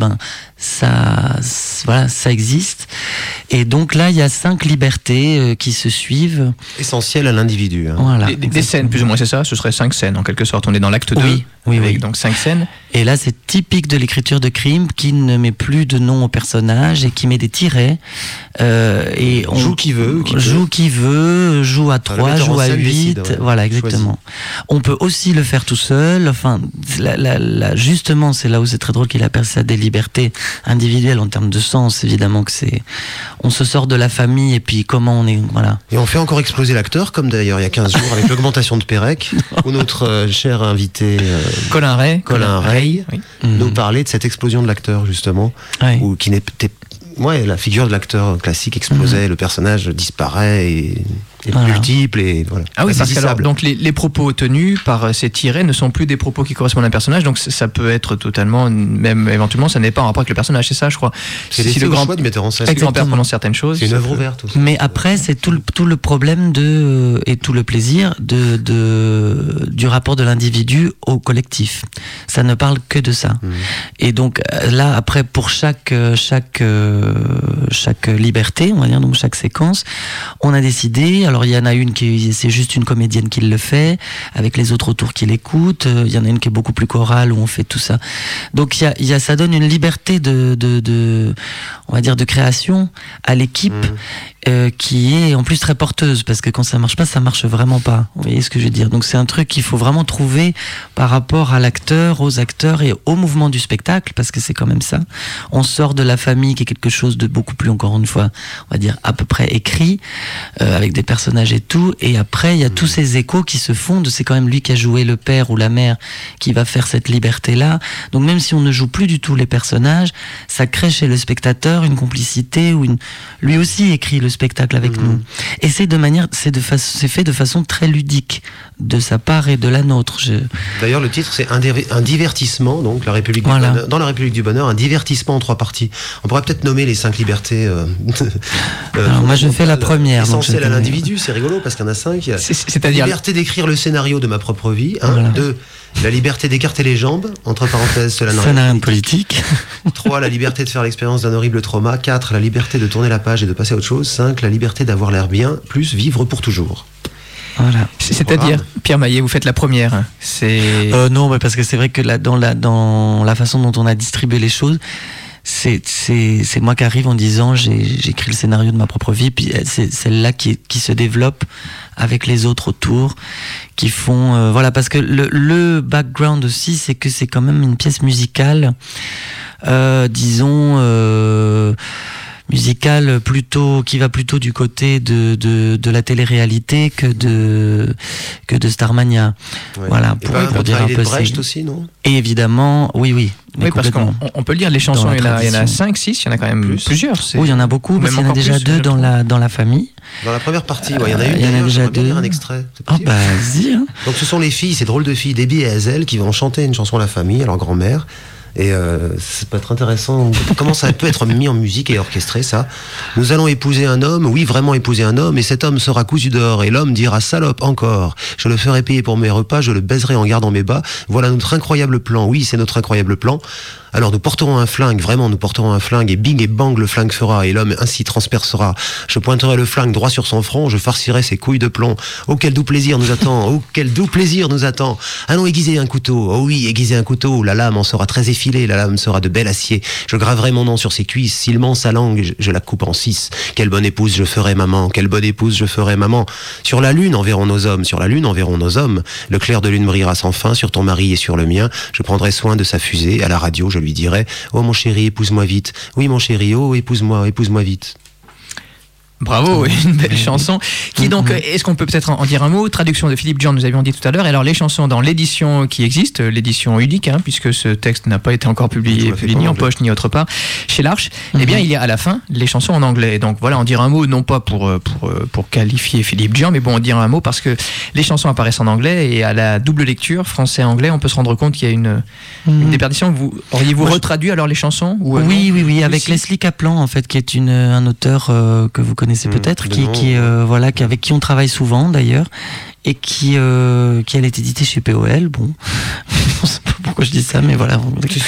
ça existe. Et donc là, il y a 5 libertés qui se suivent. Essentielles à l'individu. Hein. Voilà. Des scènes, plus ou moins, c'est ça ? Ce serait 5 scènes, en quelque sorte. On est dans l'acte 2. Oui. Donc 5 scènes. Et là, c'est typique de l'écriture de Krimp qui ne met plus de nom au personnage et qui met des tirets. Et on joue qui veut. Joue à 3, joue à 8. Décide, ouais. Voilà, exactement. Choisi. On peut aussi le faire tout seul. Enfin, justement, c'est là où c'est très drôle qu'il appelle ça des libertés individuelles en termes de sens. Évidemment que c'est... On se sort de la famille et puis comment on est... Voilà. Et on fait encore exploser l'acteur, comme d'ailleurs il y a 15 jours avec l'augmentation de Pérec, où notre cher invité... Colin Ray, oui. Nous parlait de cette explosion de l'acteur justement, ou qui n'était, la figure de l'acteur classique explosait, le personnage disparaît et multiple et voilà. Ah oui, parce que donc les propos tenus par ces tirets ne sont plus des propos qui correspondent à un personnage, donc ça peut être totalement, même éventuellement, ça n'est pas en rapport avec le personnage, c'est ça, je crois. C'est le grand choix du metteur en scène. Si le grand-père prononce certaines choses. C'est une œuvre ouverte aussi. Mais après, c'est tout le problème et tout le plaisir du rapport de l'individu au collectif. Ça ne parle que de ça. Et donc là, après, pour chaque liberté, on va dire, donc chaque séquence, on a décidé. Alors il y en a une c'est juste une comédienne qui le fait, avec les autres autour qui l'écoutent. Il y en a une qui est beaucoup plus chorale où on fait tout ça. Donc ça donne une liberté on va dire de création à l'équipe qui est en plus très porteuse, parce que quand ça marche pas, ça marche vraiment pas. Vous voyez ce que je veux dire ? Donc c'est un truc qu'il faut vraiment trouver par rapport à l'acteur, aux acteurs et au mouvement du spectacle, parce que c'est quand même ça. On sort de la famille qui est quelque chose de beaucoup plus, encore une fois, on va dire à peu près écrit, avec des personnages et tout, et après il y a tous ces échos qui se fondent. C'est quand même lui qui a joué le père ou la mère qui va faire cette liberté-là. Donc même si on ne joue plus du tout les personnages, ça crée chez le spectateur une complicité, lui aussi écrit le spectacle avec nous. Et c'est fait de façon très ludique de sa part et de la nôtre. D'ailleurs, le titre, c'est un divertissement, donc la République du Bonheur, dans la République du Bonheur, un divertissement en 3 parties. On pourrait peut-être nommer les 5 libertés. Alors moi, je fais la première. Essentielle à l'individu, c'est rigolo parce qu'il y en a 5. C'est-à-dire la liberté d'écrire le scénario de ma propre vie. 2. La liberté d'écarter les jambes, entre parenthèses, cela n'a rien de politique. 3. La liberté de faire l'expérience d'un horrible trauma. 4. La liberté de tourner la page et de passer à autre chose. 5. La liberté d'avoir l'air bien, plus vivre pour toujours. Voilà. C'est-à-dire, Pierre Maillet, vous faites la première. Non, mais parce que c'est vrai que dans la façon dont on a distribué les choses, c'est moi qui arrive en disant j'écris le scénario de ma propre vie, puis c'est celle-là qui se développe avec les autres autour qui font parce que le background aussi, c'est que c'est quand même une pièce musicale musicale qui va plutôt du côté de la télé-réalité que de Starmania. Voilà, pour dire un peu Brecht aussi, non ? Et évidemment, oui. Oui, parce qu'on peut le dire, les chansons, il y en a 5, 6, il y en a quand même plusieurs. Oui, il y en a beaucoup, mais il y en a déjà 2 dans la famille. Dans la première partie, il y en a une. Il y en a déjà 2. Un extrait. Vas-y. Donc ce sont les filles, ces drôles de filles, Debbie et Hazel, qui vont chanter une chanson à la famille, à leur grand-mère. Et ça peut être intéressant. Comment ça peut être mis en musique et orchestré, ça? Nous allons épouser un homme, oui, vraiment épouser un homme, et cet homme sera cousu dehors, et l'homme dira salope encore. Je le ferai payer pour mes repas, je le baiserai en gardant mes bas. Voilà notre incroyable plan. Oui, c'est notre incroyable plan. Alors nous porterons un flingue, vraiment nous porterons un flingue, et bing et bang le flingue fera, et l'homme ainsi transpercera. Je pointerai le flingue droit sur son front, je farcirai ses couilles de plomb. Oh quel doux plaisir nous attend, oh quel doux plaisir nous attend. Allons aiguiser un couteau, oh oui aiguiser un couteau, la lame en sera très effilée, la lame sera de bel acier. Je graverai mon nom sur ses cuisses, s'il ment sa langue, je la coupe en 6. Quelle bonne épouse je ferai maman, quelle bonne épouse je ferai maman. Sur la lune enverront nos hommes, sur la lune enverront nos hommes. Le clair de lune brillera sans fin sur ton mari et sur le mien. Je prendrai soin de sa fusée, à la radio je lui dirai oh mon chéri, épouse-moi vite. Oui mon chéri, oh épouse-moi vite. Bravo, une belle chanson. Qui donc, est-ce qu'on peut peut-être en dire un mot? Traduction de Philippe Djan, nous avions dit tout à l'heure. Et alors les chansons dans l'édition qui existe, l'édition unique, puisque ce texte n'a pas été encore publié ni en poche ni autre part, chez l'Arche, eh bien il y a à la fin les chansons en anglais. Et donc voilà, en dire un mot, non pas pour qualifier Philippe Djan, mais bon, en dire un mot parce que les chansons apparaissent en anglais et à la double lecture, français-anglais, on peut se rendre compte qu'il y a une déperdition. Auriez-vous retraduit alors les chansons ou oui, avec Leslie Kaplan en fait, qui est un auteur que vous connaissez peut-être, avec qui on travaille souvent d'ailleurs, et qui elle est éditée chez POL. Bon, je sais pas pourquoi je dis ça, mais voilà.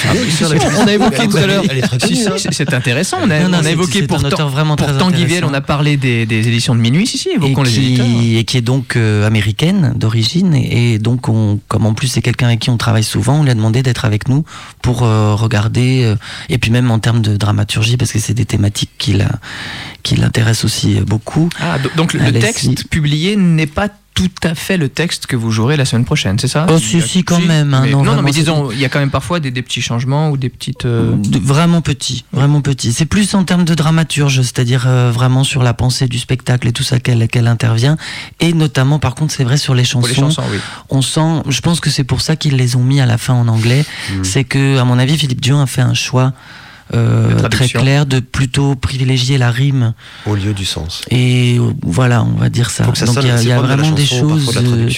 On a évoqué tout à l'heure. C'est intéressant. On a évoqué pour Tanguy Viel, on a parlé des éditions de Minuit. Évoquons les éditeurs. Et qui est donc américaine d'origine, et donc comme en plus c'est quelqu'un avec qui on travaille souvent, on lui a demandé d'être avec nous pour regarder, et puis même en termes de dramaturgie, parce que c'est des thématiques qui l'intéressent aussi beaucoup. Donc le texte publié n'est pas tout à fait le texte que vous jouerez la semaine prochaine, c'est ça? Si, quand même. Mais disons, il y a quand même parfois des petits changements ou des petites... Vraiment petits. C'est plus en termes de dramaturge, c'est-à-dire vraiment sur la pensée du spectacle et tout ça qu'elle intervient. Et notamment, par contre, c'est vrai sur les chansons. Pour les chansons, oui. On sent, je pense que c'est pour ça qu'ils les ont mis à la fin en anglais. C'est que, à mon avis, Philippe Djan a fait un choix très clair de plutôt privilégier la rime au lieu du sens. Et voilà, on va dire ça. Donc il y a vraiment des choses.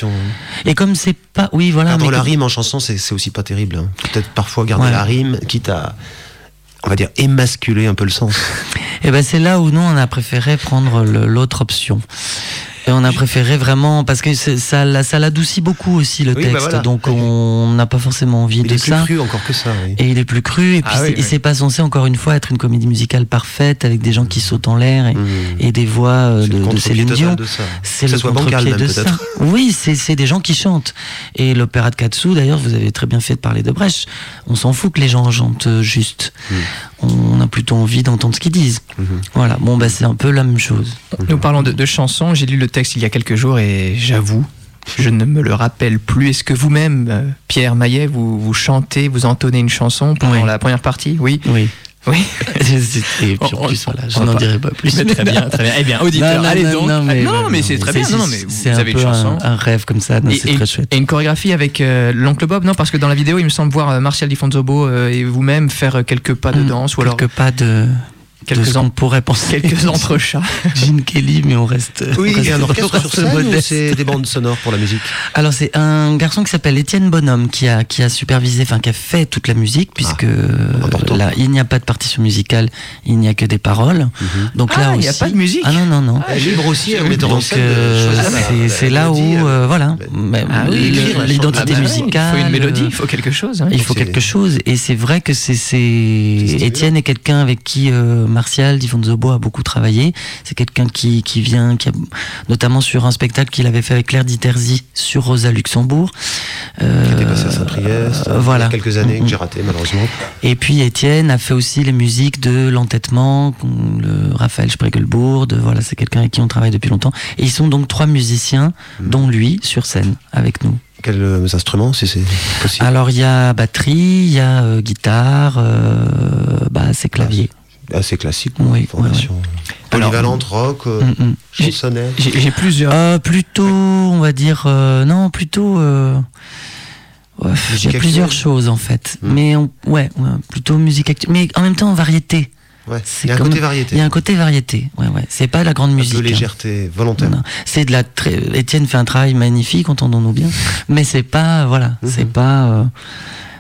Et comme c'est pas, perdre la rime en chanson, c'est aussi pas terrible. Peut-être parfois garder la rime, quitte à, on va dire, émasculer un peu le sens. Et c'est là où nous on a préféré prendre l'autre option. Et on a préféré vraiment, parce que ça l'adoucit beaucoup aussi le texte, donc on n'a pas forcément envie de ça. Il est plus cru encore que ça. Oui. Et il est plus cru, et puis c'est pas censé encore une fois être une comédie musicale parfaite avec des gens qui sautent en l'air et des voix de Céline Dion. C'est le contre-pied de ça. Oui, c'est des gens qui chantent. Et l'opéra de Katsu, d'ailleurs, vous avez très bien fait de parler de Brecht. On s'en fout que les gens chantent juste. On a plutôt envie d'entendre ce qu'ils disent. Voilà, c'est un peu la même chose. Nous parlons de chansons, j'ai lu le texte il y a quelques jours et j'avoue, je ne me le rappelle plus. Est-ce que vous-même, Pierre Maillet, vous chantez, vous entonnez une chanson pendant la première partie? Oui. Et puis en plus, je n'en dirai pas plus. Très bien. Eh bien, auditeur, allez donc. Mais c'est très bien. Vous avez une chanson. Un rêve comme ça, c'est très chouette. Et une chorégraphie avec l'oncle Bob, non? Parce que dans la vidéo, il me semble voir Martial Di Fonzobo et vous-même faire quelques pas de danse, ou alors quelques pas de on pourrait penser quelques entrechats. Gene Kelly, mais on reste. Oui, il y a un orchestre sur scène ou c'est des bandes sonores pour la musique? Alors c'est un garçon qui s'appelle Étienne Bonhomme qui a supervisé, qui a fait toute la musique, puisque là il n'y a pas de partition musicale, il n'y a que des paroles. Donc là il n'y a pas de musique. Non. Libre aussi, c'est là où l'identité musicale. Il faut une mélodie, il faut quelque chose. Il faut quelque chose, et c'est vrai que Étienne est quelqu'un avec qui Martial Di Fonzobo a beaucoup travaillé. C'est quelqu'un qui a notamment sur un spectacle qu'il avait fait avec Claire Diterzi sur Rosa Luxembourg. Qui était passé à Saint-Priest il y a quelques années, que j'ai raté malheureusement. Et puis Étienne a fait aussi les musiques de L'Entêtement, le Raphaël Spregelbourg. C'est quelqu'un avec qui on travaille depuis longtemps. Et ils sont donc 3 musiciens, dont lui, sur scène, avec nous. Quels instruments, si c'est possible? Alors il y a batterie, il y a guitare, c'est clavier. Assez classique, formation. Polyvalente, rock, chansonnette. J'ai plusieurs. Plutôt, on va dire, plutôt. Il y a plusieurs choses en fait, mais plutôt musique actuelle, mais en même temps en variété. Il y a un côté variété. Il y a un côté variété. C'est pas la grande musique. Un peu légèreté, volontaire. Non. C'est Étienne fait un travail magnifique, entendons-nous bien, mais c'est pas, c'est pas.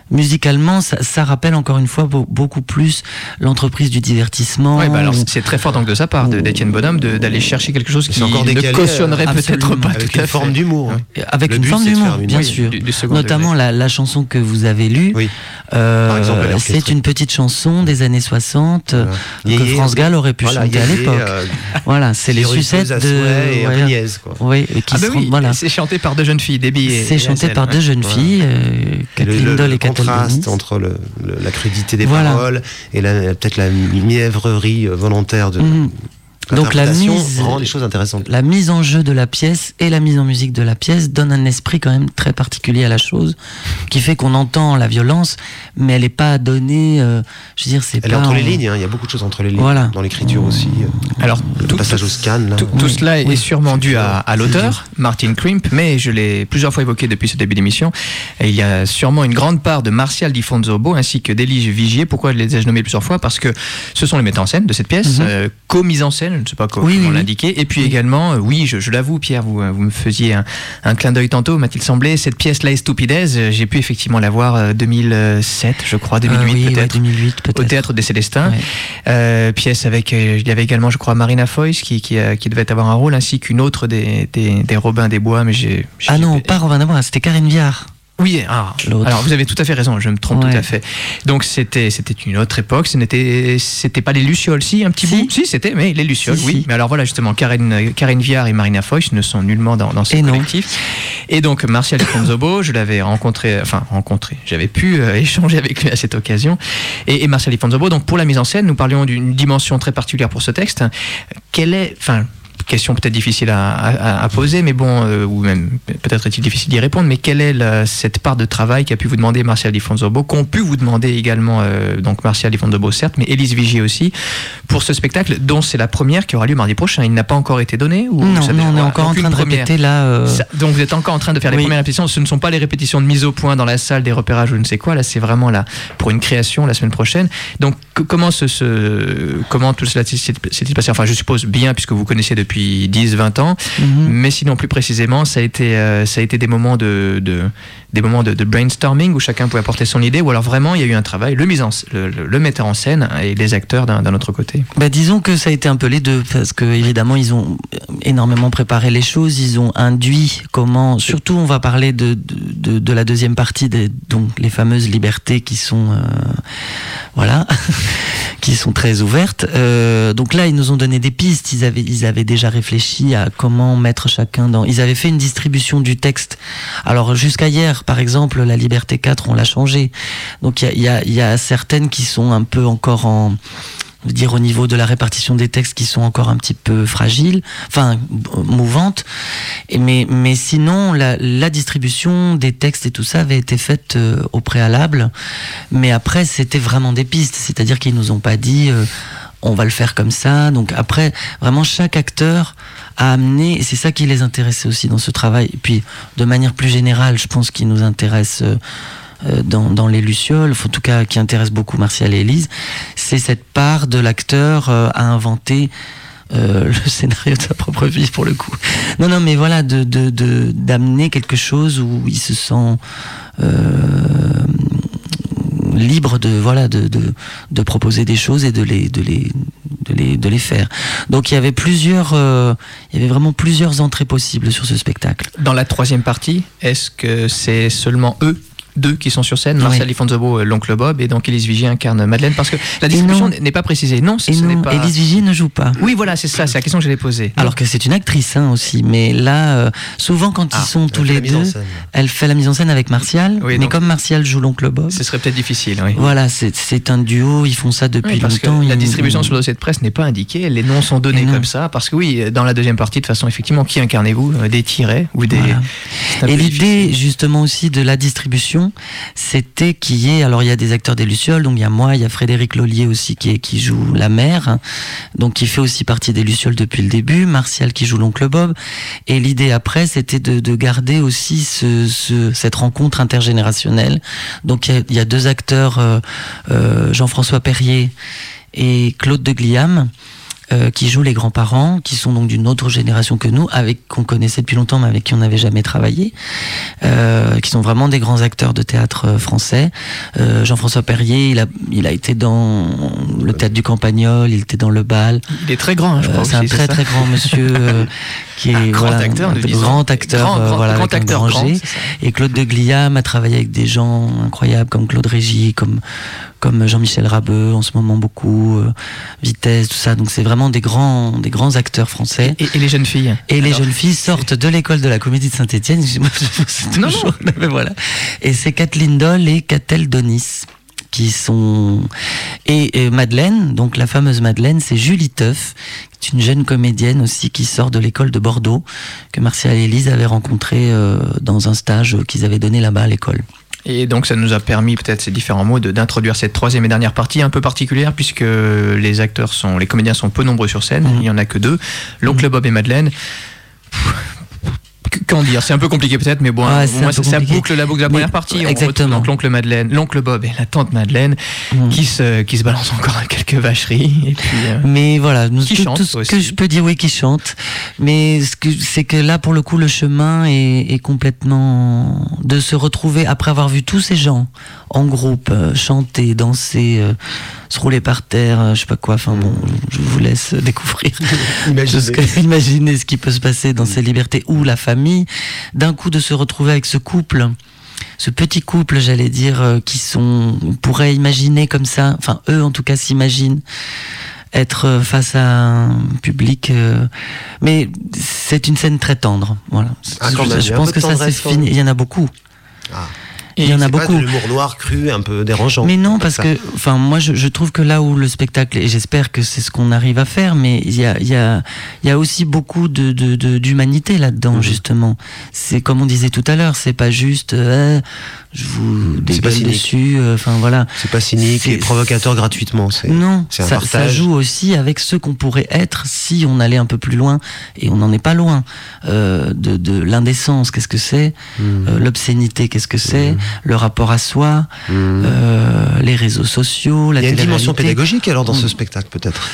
musicalement, ça rappelle encore une fois beaucoup plus l'entreprise du divertissement. Oui, alors c'est très fort donc de sa part, d'Étienne Bonhomme, d'aller chercher quelque chose qui ne cautionnerait peut-être pas avec tout à une fait. forme d'humour. Avec une forme d'humour, bien sûr. Notamment la chanson que vous avez lue. Oui. Par exemple, c'est une petite chanson des années 60 que France Gall aurait pu chanter à l'époque. Voilà, c'est les sucettes de Agnès, quoi. Oui, c'est chanté par deux jeunes filles, Debbie et c'est chanté par deux jeunes filles, Kathleen Doll et Kathleen Doll. Le contraste entre la crudité des paroles et peut-être la mièvrerie volontaire de donc la mise rend les choses intéressantes. La mise en jeu de la pièce et la mise en musique de la pièce donne un esprit quand même très particulier à la chose, qui fait qu'on entend la violence, mais elle n'est pas donnée. Je veux dire, c'est elle pas est entre les lignes. Il y a beaucoup de choses entre les lignes. Voilà. Dans l'écriture aussi. Alors le passage au scan. Là. Tout cela est sûrement dû à l'auteur, Martin Krimp, mais je l'ai plusieurs fois évoqué depuis ce début d'émission. Et il y a sûrement une grande part de Martial Di Fonzobo ainsi que d'Élie Vigier. Pourquoi je les ai nommés plusieurs fois? Parce que ce sont les metteurs en scène de cette pièce, co-mise en scène. Je ne sais pas comment l'indiquer. Et puis également, je l'avoue, Pierre, vous me faisiez un clin d'œil tantôt, m'a-t-il semblé. Cette pièce, La Estupidez, j'ai pu effectivement la voir 2007, je crois, 2008 peut-être. 2008 peut-être. Au Théâtre des Célestins. Pièce avec, il y avait également, je crois, Marina Foïs qui devait avoir un rôle, ainsi qu'une autre des Robin des Bois. Mais pas Robin des Bois, c'était Karine Viard. Oui, alors vous avez tout à fait raison, je me trompe tout à fait. Donc c'était une autre époque, c'était pas les Lucioles, si un petit bout. Si c'était, mais les Lucioles, oui. Mais alors voilà justement, Karine Viard et Marina Foïs ne sont nullement dans ce collectif. Et donc Martial Di Fonzobo, je l'avais rencontré, j'avais pu échanger avec lui à cette occasion. Et Martial Di Fonzobo, donc pour la mise en scène, nous parlions d'une dimension très particulière pour ce texte. Question peut-être difficile à poser, mais bon, ou même peut-être est-il difficile d'y répondre, mais quelle est cette part de travail qu'a pu vous demander Martial Di Fonzobo, qu'ont pu vous demander également, donc Martial Di Fonzobo certes, mais Élise Vigier aussi, pour ce spectacle dont c'est la première qui aura lieu mardi prochain. Il n'a pas encore été donné ou Non, on est encore en train de répéter là. Donc vous êtes encore en train de faire les premières répétitions, ce ne sont pas les répétitions de mise au point dans la salle, des repérages ou je ne sais quoi, là c'est vraiment là pour une création la semaine prochaine. Donc comment tout cela s'est-il passé? Enfin je suppose bien, puisque vous connaissez depuis 10-20 ans, mais sinon plus précisément ça a été des moments de brainstorming où chacun pouvait apporter son idée, ou alors vraiment il y a eu un travail, le metteur en scène et les acteurs d'un autre côté. Disons que ça a été un peu les deux, parce que évidemment ils ont énormément préparé les choses, ils ont induit comment, surtout on va parler de la deuxième partie, donc les fameuses libertés qui sont qui sont très ouvertes. Donc là ils nous ont donné des pistes, ils avaient déjà réfléchi à comment mettre chacun dans... Ils avaient fait une distribution du texte. Alors jusqu'à hier, par exemple, la Liberté 4, on l'a changé. Donc il y a certaines qui sont un peu encore au niveau de la répartition des textes qui sont encore un petit peu fragiles, mouvantes. Mais sinon, la distribution des textes et tout ça avait été faite au préalable. Mais après, c'était vraiment des pistes. C'est-à-dire qu'ils nous ont pas dit... on va le faire comme ça. Donc après, vraiment, chaque acteur a amené, et c'est ça qui les intéressait aussi dans ce travail. Et puis, de manière plus générale, je pense qu'il nous intéresse dans les Lucioles, en tout cas, qui intéresse beaucoup Martial et Élise, c'est cette part de l'acteur à inventer le scénario de sa propre vie, pour le coup. Non, mais voilà, d'amener quelque chose où il se sent... libre de proposer des choses et de les faire. Donc il y avait vraiment plusieurs entrées possibles sur ce spectacle. Dans la troisième partie, est-ce que c'est seulement eux deux qui sont sur scène, Martial Di Fonzobo, l'oncle Bob, et donc Élise Vigier incarne Madeleine, parce que la distribution n'est pas précisée. Non, n'est pas... Élise Vigier ne joue pas. Oui, voilà, c'est ça, c'est la question que j'allais poser. Alors que c'est une actrice aussi, mais là, souvent quand ils sont tous les deux, elle fait la mise en scène avec Martial, mais comme Martial joue l'oncle Bob... Ce serait peut-être difficile, oui. Voilà, c'est un duo, ils font ça depuis longtemps. Que la distribution sur le dossier de presse n'est pas indiquée, les noms sont donnés comme ça, parce que oui, dans la deuxième partie, de façon, effectivement, qui incarnez-vous? Des tirets ou des... Voilà. Et l'idée, justement, aussi de la distribution, c'était qu'il y ait, alors il y a des acteurs des Lucioles, donc il y a moi, il y a Frédéric Lollier aussi qui joue la mère, donc qui fait aussi partie des Lucioles depuis le début, Martial qui joue l'oncle Bob, et l'idée après c'était de garder aussi cette rencontre intergénérationnelle. Donc il y a deux acteurs, Jean-François Perrier et Claude de Gliam, qui jouent les grands-parents, qui sont donc d'une autre génération que nous, qu'on connaissait depuis longtemps, mais avec qui on n'avait jamais travaillé, qui sont vraiment des grands acteurs de théâtre français. Jean-François Perrier, il a été dans le théâtre du Campagnol, il était dans le Bal. Il est très grand, je crois. C'est un très très grand monsieur qui est grand acteur, grand acteur Angers. Et Claude de Gliam a travaillé avec des gens incroyables comme Claude Régis, comme Jean-Michel Rabeux en ce moment beaucoup, Vitesse, tout ça. Donc c'est vraiment des grands acteurs français. Et les jeunes filles. Et les jeunes filles sortent de l'école de la Comédie de Saint-Étienne. Non. Mais voilà. Et c'est Kathleen Doll et Catel Donis qui sont... Et Madeleine, donc la fameuse Madeleine, c'est Julie Teuf, qui est une jeune comédienne aussi qui sort de l'école de Bordeaux, que Martial et Élise avaient rencontrée dans un stage qu'ils avaient donné là-bas à l'école. Et donc ça nous a permis, peut-être ces différents mots, d'introduire cette troisième et dernière partie un peu particulière, puisque les comédiens sont peu nombreux sur scène, il n'y en a que 2, l'oncle Bob et Madeleine. Qu'en dire, c'est un peu compliqué peut-être, mais bon, ça boucle la boucle de la première partie. Exactement. Donc l'oncle Bob et la tante Madeleine qui se balancent encore à quelques vacheries. Et puis, mais voilà, tout ce aussi. Que je peux dire, oui, qui chantent. Mais c'est que là, pour le coup, le chemin est complètement de se retrouver après avoir vu tous ces gens en groupe chanter, danser, se rouler par terre, je sais pas quoi. Enfin bon, je vous laisse découvrir. Imaginez ce qui peut se passer dans ces libertés où la famille, d'un coup, de se retrouver avec ce couple. Ce petit couple, j'allais dire, on pourrait imaginer comme ça, enfin eux en tout cas s'imaginent être face à un public, mais c'est une scène très tendre. Voilà. Je pense que ça c'est fini. Il y en a beaucoup. Il y en a beaucoup. Pas de l'humour noir cru, un peu dérangeant. Mais non, parce que, enfin, moi, je trouve que là où le spectacle, et j'espère que c'est ce qu'on arrive à faire, mais il y a aussi beaucoup d'humanité là-dedans, justement. C'est comme on disait tout à l'heure, c'est pas juste, je vous dégueule dessus, enfin voilà. C'est pas cynique et provocateur gratuitement. Non, ça joue aussi avec ce qu'on pourrait être si on allait un peu plus loin, et on n'en est pas loin. De l'indécence, qu'est-ce que c'est? L'obscénité, qu'est-ce que c'est? Le rapport à soi, les réseaux sociaux, la télé-réalité. Il y a une dimension pédagogique alors dans ce spectacle, peut-être.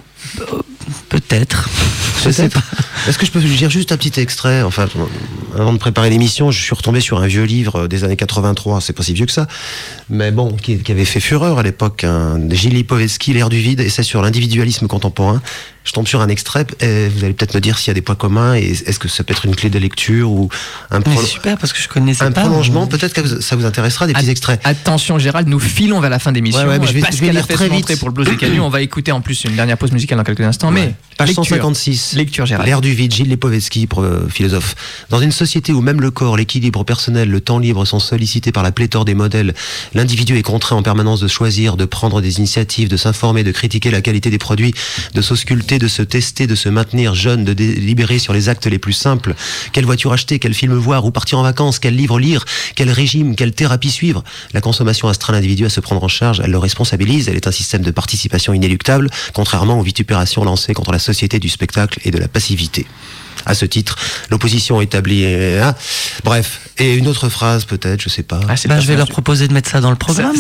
Peut-être. Je sais pas. Est-ce que je peux vous dire juste un petit extrait? Enfin, avant de préparer l'émission, je suis retombé sur un vieux livre des années 83, c'est pas si vieux que ça, mais bon, qui avait fait fureur à l'époque, Gilles Lipovetsky, L'ère du vide, essai sur l'individualisme contemporain. Je tombe sur un extrait, et vous allez peut-être me dire s'il y a des points communs, et est-ce que ça peut être une clé de lecture ou c'est super, parce que je connaissais pas. Un prolongement, peut-être que ça vous intéressera, des petits extraits. Attention Gérald, nous filons vers la fin d'émission. Mais je vais lire très vite. Pour le Blues des Canuts, on va écouter en plus une dernière pause musicale dans quelques instants, mais page lecture. 156. Lecture Gérald. L'ère du vide, Gilles Lipovetsky, philosophe. Dans une société où même le corps, l'équilibre personnel, le temps libre sont sollicités par la pléthore des modèles, l'individu est contraint en permanence de choisir, de prendre des initiatives, de s'informer, de critiquer la qualité des produits, de s'ausculter, de se tester, de se maintenir jeune, de délibérer sur les actes les plus simples. Quelle voiture acheter, quel film voir, où partir en vacances, quel livre lire, quel régime, quelle thérapie suivre. La consommation astreint l'individu à se prendre en charge, elle le responsabilise, elle est un système de participation inéluctable, contrairement aux vitupérations lancées contre la société du spectacle et de la passivité. À ce titre, l'opposition établie... Bref, et une autre phrase peut-être, je sais pas. Je vais leur proposer de mettre ça dans le programme.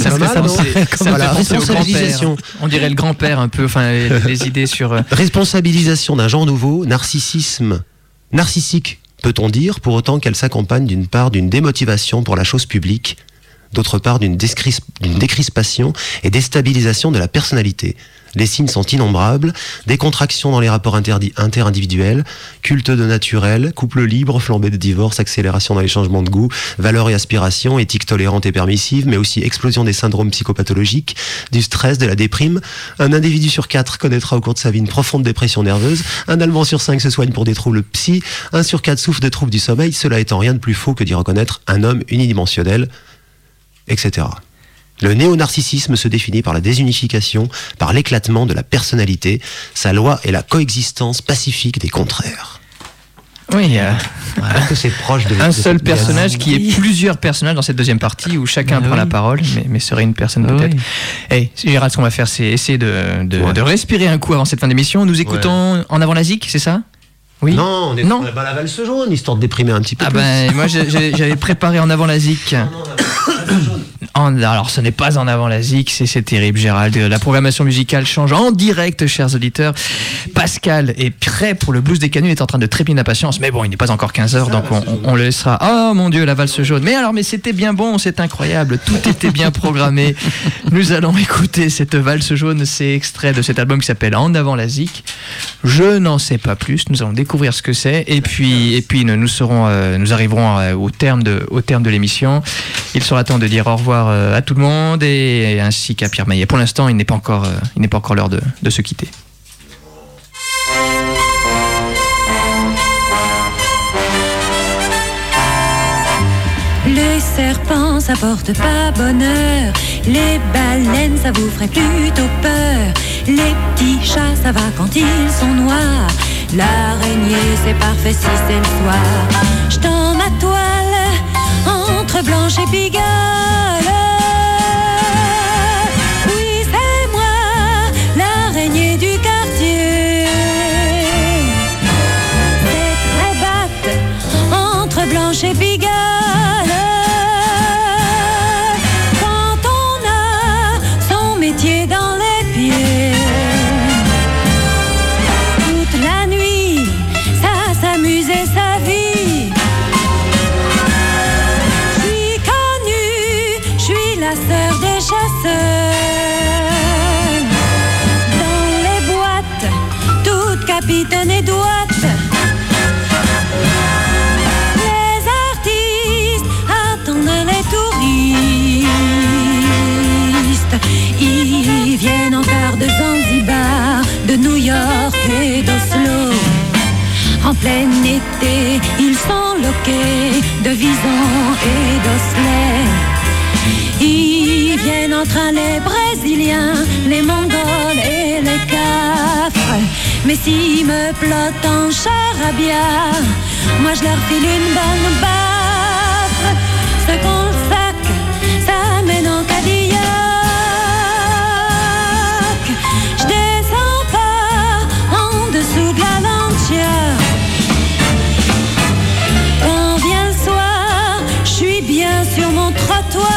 Responsabilisation. On dirait le grand-père un peu, enfin les idées sur... Responsabilisation d'un genre nouveau, narcissique, peut-on dire, pour autant qu'elle s'accompagne d'une part d'une démotivation pour la chose publique, d'autre part d'une décrispation et déstabilisation de la personnalité. Les signes sont innombrables, décontraction dans les rapports interindividuels, culte de naturel, couple libre, flambée de divorce, accélération dans les changements de goût, valeurs et aspirations, éthique tolérante et permissive, mais aussi explosion des syndromes psychopathologiques, du stress, de la déprime. Un individu sur 4 connaîtra au cours de sa vie une profonde dépression nerveuse, un Allemand sur 5 se soigne pour des troubles psy, 1 sur 4 souffre de troubles du sommeil, cela étant rien de plus faux que d'y reconnaître un homme unidimensionnel, etc. Le néo-narcissisme se définit par la désunification, par l'éclatement de la personnalité. Sa loi est la coexistence pacifique des contraires. Oui, que c'est proche de un seul personnage qui est plusieurs personnages dans cette deuxième partie où chacun prend la parole, mais serait une personne peut-être. Gérald, ce qu'on va faire, c'est essayer de respirer un coup avant cette fin d'émission. Nous écoutons En avant la zik, c'est ça? Oui. Non, on est dans la valse jaune, histoire de déprimer un petit peu plus. Moi j'avais préparé En avant la zik. Alors, ce n'est pas En avant la zik, c'est terrible, Gérald. La programmation musicale change en direct, chers auditeurs. Pascal est prêt pour le blues des canuts, il est en train de trépigner d'impatience, mais bon, il n'est pas encore 15h, donc on le laissera. Oh mon Dieu, la valse jaune. Mais c'était bien bon, c'est incroyable, tout était bien programmé. Nous allons écouter cette valse jaune, c'est extrait de cet album qui s'appelle En avant la zik. Je n'en sais pas plus, nous allons découvrir ce que c'est, et puis nous arriverons au terme de l'émission. Il sera temps de dire au revoir à tout le monde et ainsi qu'à Pierre Maillet. Pour l'instant, il n'est pas encore l'heure de se quitter. Les serpents, ça porte pas bonheur. Les baleines, ça vous ferait plutôt peur. Les petits chats, ça va quand ils sont noirs. L'araignée, c'est parfait si c'est le soir. Je tends ma toile entre blanche et pigole. Oui, c'est moi, l'araignée du quartier. C'est très batte entre blanche et pigole. Quand on a son métier dans les pieds, toute la nuit, ça s'amuse et sa vie. La sœur des chasseurs. Dans les boîtes, toute capitaine et douate. Les artistes attendent les touristes. Ils viennent encore de Zanzibar, de New York et d'Oslo. En plein été, ils sont loqués de Vison et d'Osler. Ils viennent en train, les Brésiliens, les Mongols et les Cafres. Mais s'ils me plotent en charabia, moi je leur file une bonne baffe. Ce qu'on le sac, ça mène en Cadillac. Je descends pas en dessous de la Lancia. Quand vient le soir, je suis bien sur mon trottoir.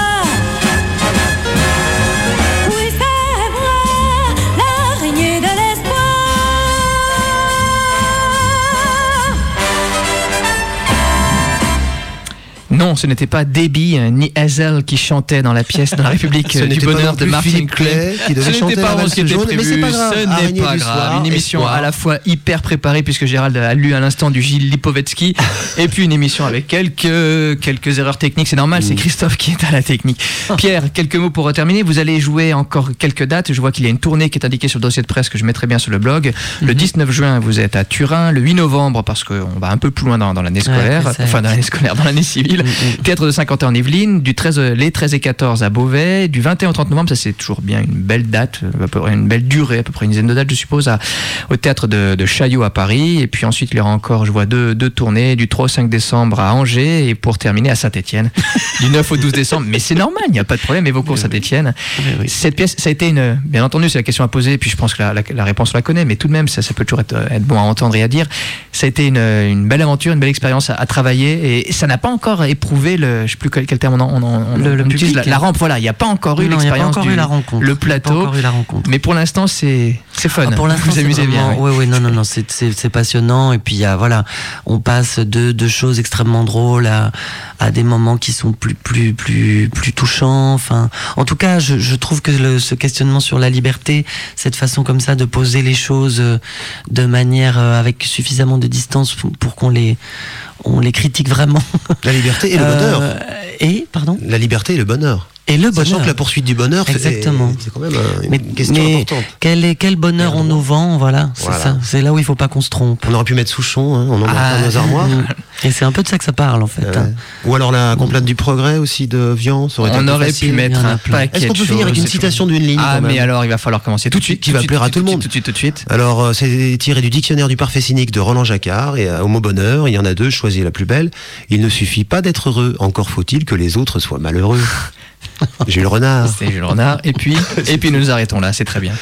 Non, ce n'était pas Debbie ni Hazel qui chantaient dans la pièce dans la République du Bonheur de Martin Clay. Ce n'était pas ce qui était prévu, mais c'est pas grave. Ce n'est pas grave. Une émission à la fois hyper préparée, puisque Gérald a lu à l'instant du Gilles Lipovetsky, et puis une émission avec quelques erreurs techniques. C'est normal, c'est Christophe qui est à la technique. Pierre, quelques mots pour terminer. Vous allez jouer encore quelques dates. Je vois qu'il y a une tournée qui est indiquée sur le dossier de presse que je mettrai bien sur le blog. Le 19 juin, vous êtes à Turin. Le 8 novembre, parce qu'on va un peu plus loin dans l'année scolaire, dans l'année civile. Théâtre de Saint-Quentin en Yvelines, les 13 et 14 à Beauvais, du 21 au 30 novembre, ça c'est toujours bien une belle date, une belle durée, à peu près une dizaine de dates je suppose, au théâtre de Chaillot à Paris, et puis ensuite il y aura encore, je vois deux tournées, du 3 au 5 décembre à Angers, et pour terminer à Saint-Étienne, du 9 au 12 décembre, mais c'est normal, il n'y a pas de problème, évoquons Saint-Étienne. Oui. Cette pièce, ça a été bien entendu, c'est la question à poser, et puis je pense que la réponse on la connaît, mais tout de même, ça peut toujours être bon à entendre et à dire. Ça a été une belle aventure, une belle expérience à travailler, et ça n'a pas encore éprouvé je sais plus quel terme on utilise, la rampe, voilà, il n'y a pas encore eu l'expérience le plateau, mais pour l'instant c'est fun, pour l'instant, vous amusez bien. Oui, non, c'est passionnant, et puis voilà, on passe de choses extrêmement drôles à des moments qui sont plus touchants. Enfin, en tout cas, je trouve que ce questionnement sur la liberté, cette façon comme ça de poser les choses de manière avec suffisamment de distance pour qu'on les critique vraiment. La liberté et le bonheur. Pardon ? La liberté et le bonheur. Et le bonheur. Sachant que la poursuite du bonheur, exactement. C'est quand même une question importante. Quel bonheur on nous vend, voilà. C'est ça. C'est là où il ne faut pas qu'on se trompe. On aurait pu mettre Souchon, on en met dans nos armoires. Et c'est un peu de ça que ça parle, en fait. Ou alors la complainte du progrès aussi de Vian. On aurait pu mettre un paquet. Est-ce qu'on peut finir avec une citation d'une ligne mais alors il va falloir commencer tout de suite. Qui va plaire à tout le monde. Tout de suite. Alors c'est tiré du dictionnaire du parfait cynique de Roland Jacquard, et au mot bonheur, il y en a deux, choisis la plus belle. Il ne suffit pas d'être heureux, encore faut-il que les autres soient malheureux. Jules Renard. C'est Jules Renard. Et puis nous nous arrêtons là, c'est très bien.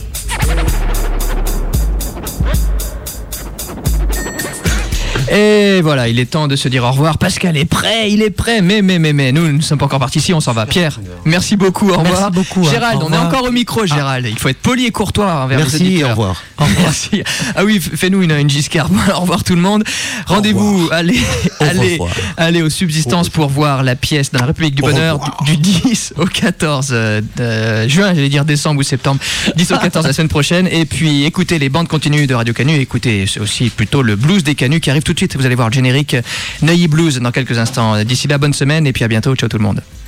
Et Et voilà, il est temps de se dire au revoir. Pascal est prêt, il est prêt. Mais, nous ne sommes pas encore partis ici, on s'en va. Pierre, merci beaucoup, au revoir. Merci beaucoup. Gérald, on est encore au micro, Gérald. Il faut être poli et courtois envers les auditeurs. Merci, au revoir. Merci. Ah oui, fais-nous une Giscard. Au revoir tout le monde. Rendez-vous, allez aux Subsistances pour voir la pièce dans la République du Bonheur du 10 au 14 juin, j'allais dire décembre ou septembre, 10 au 14 la semaine prochaine. Et puis écoutez les bandes continues de Radio Canu, écoutez aussi plutôt le blues des Canuts qui arrive tout de suite. Vous allez voir le générique Neuilly Blues dans quelques instants. D'ici là, bonne semaine et puis à bientôt. Ciao tout le monde.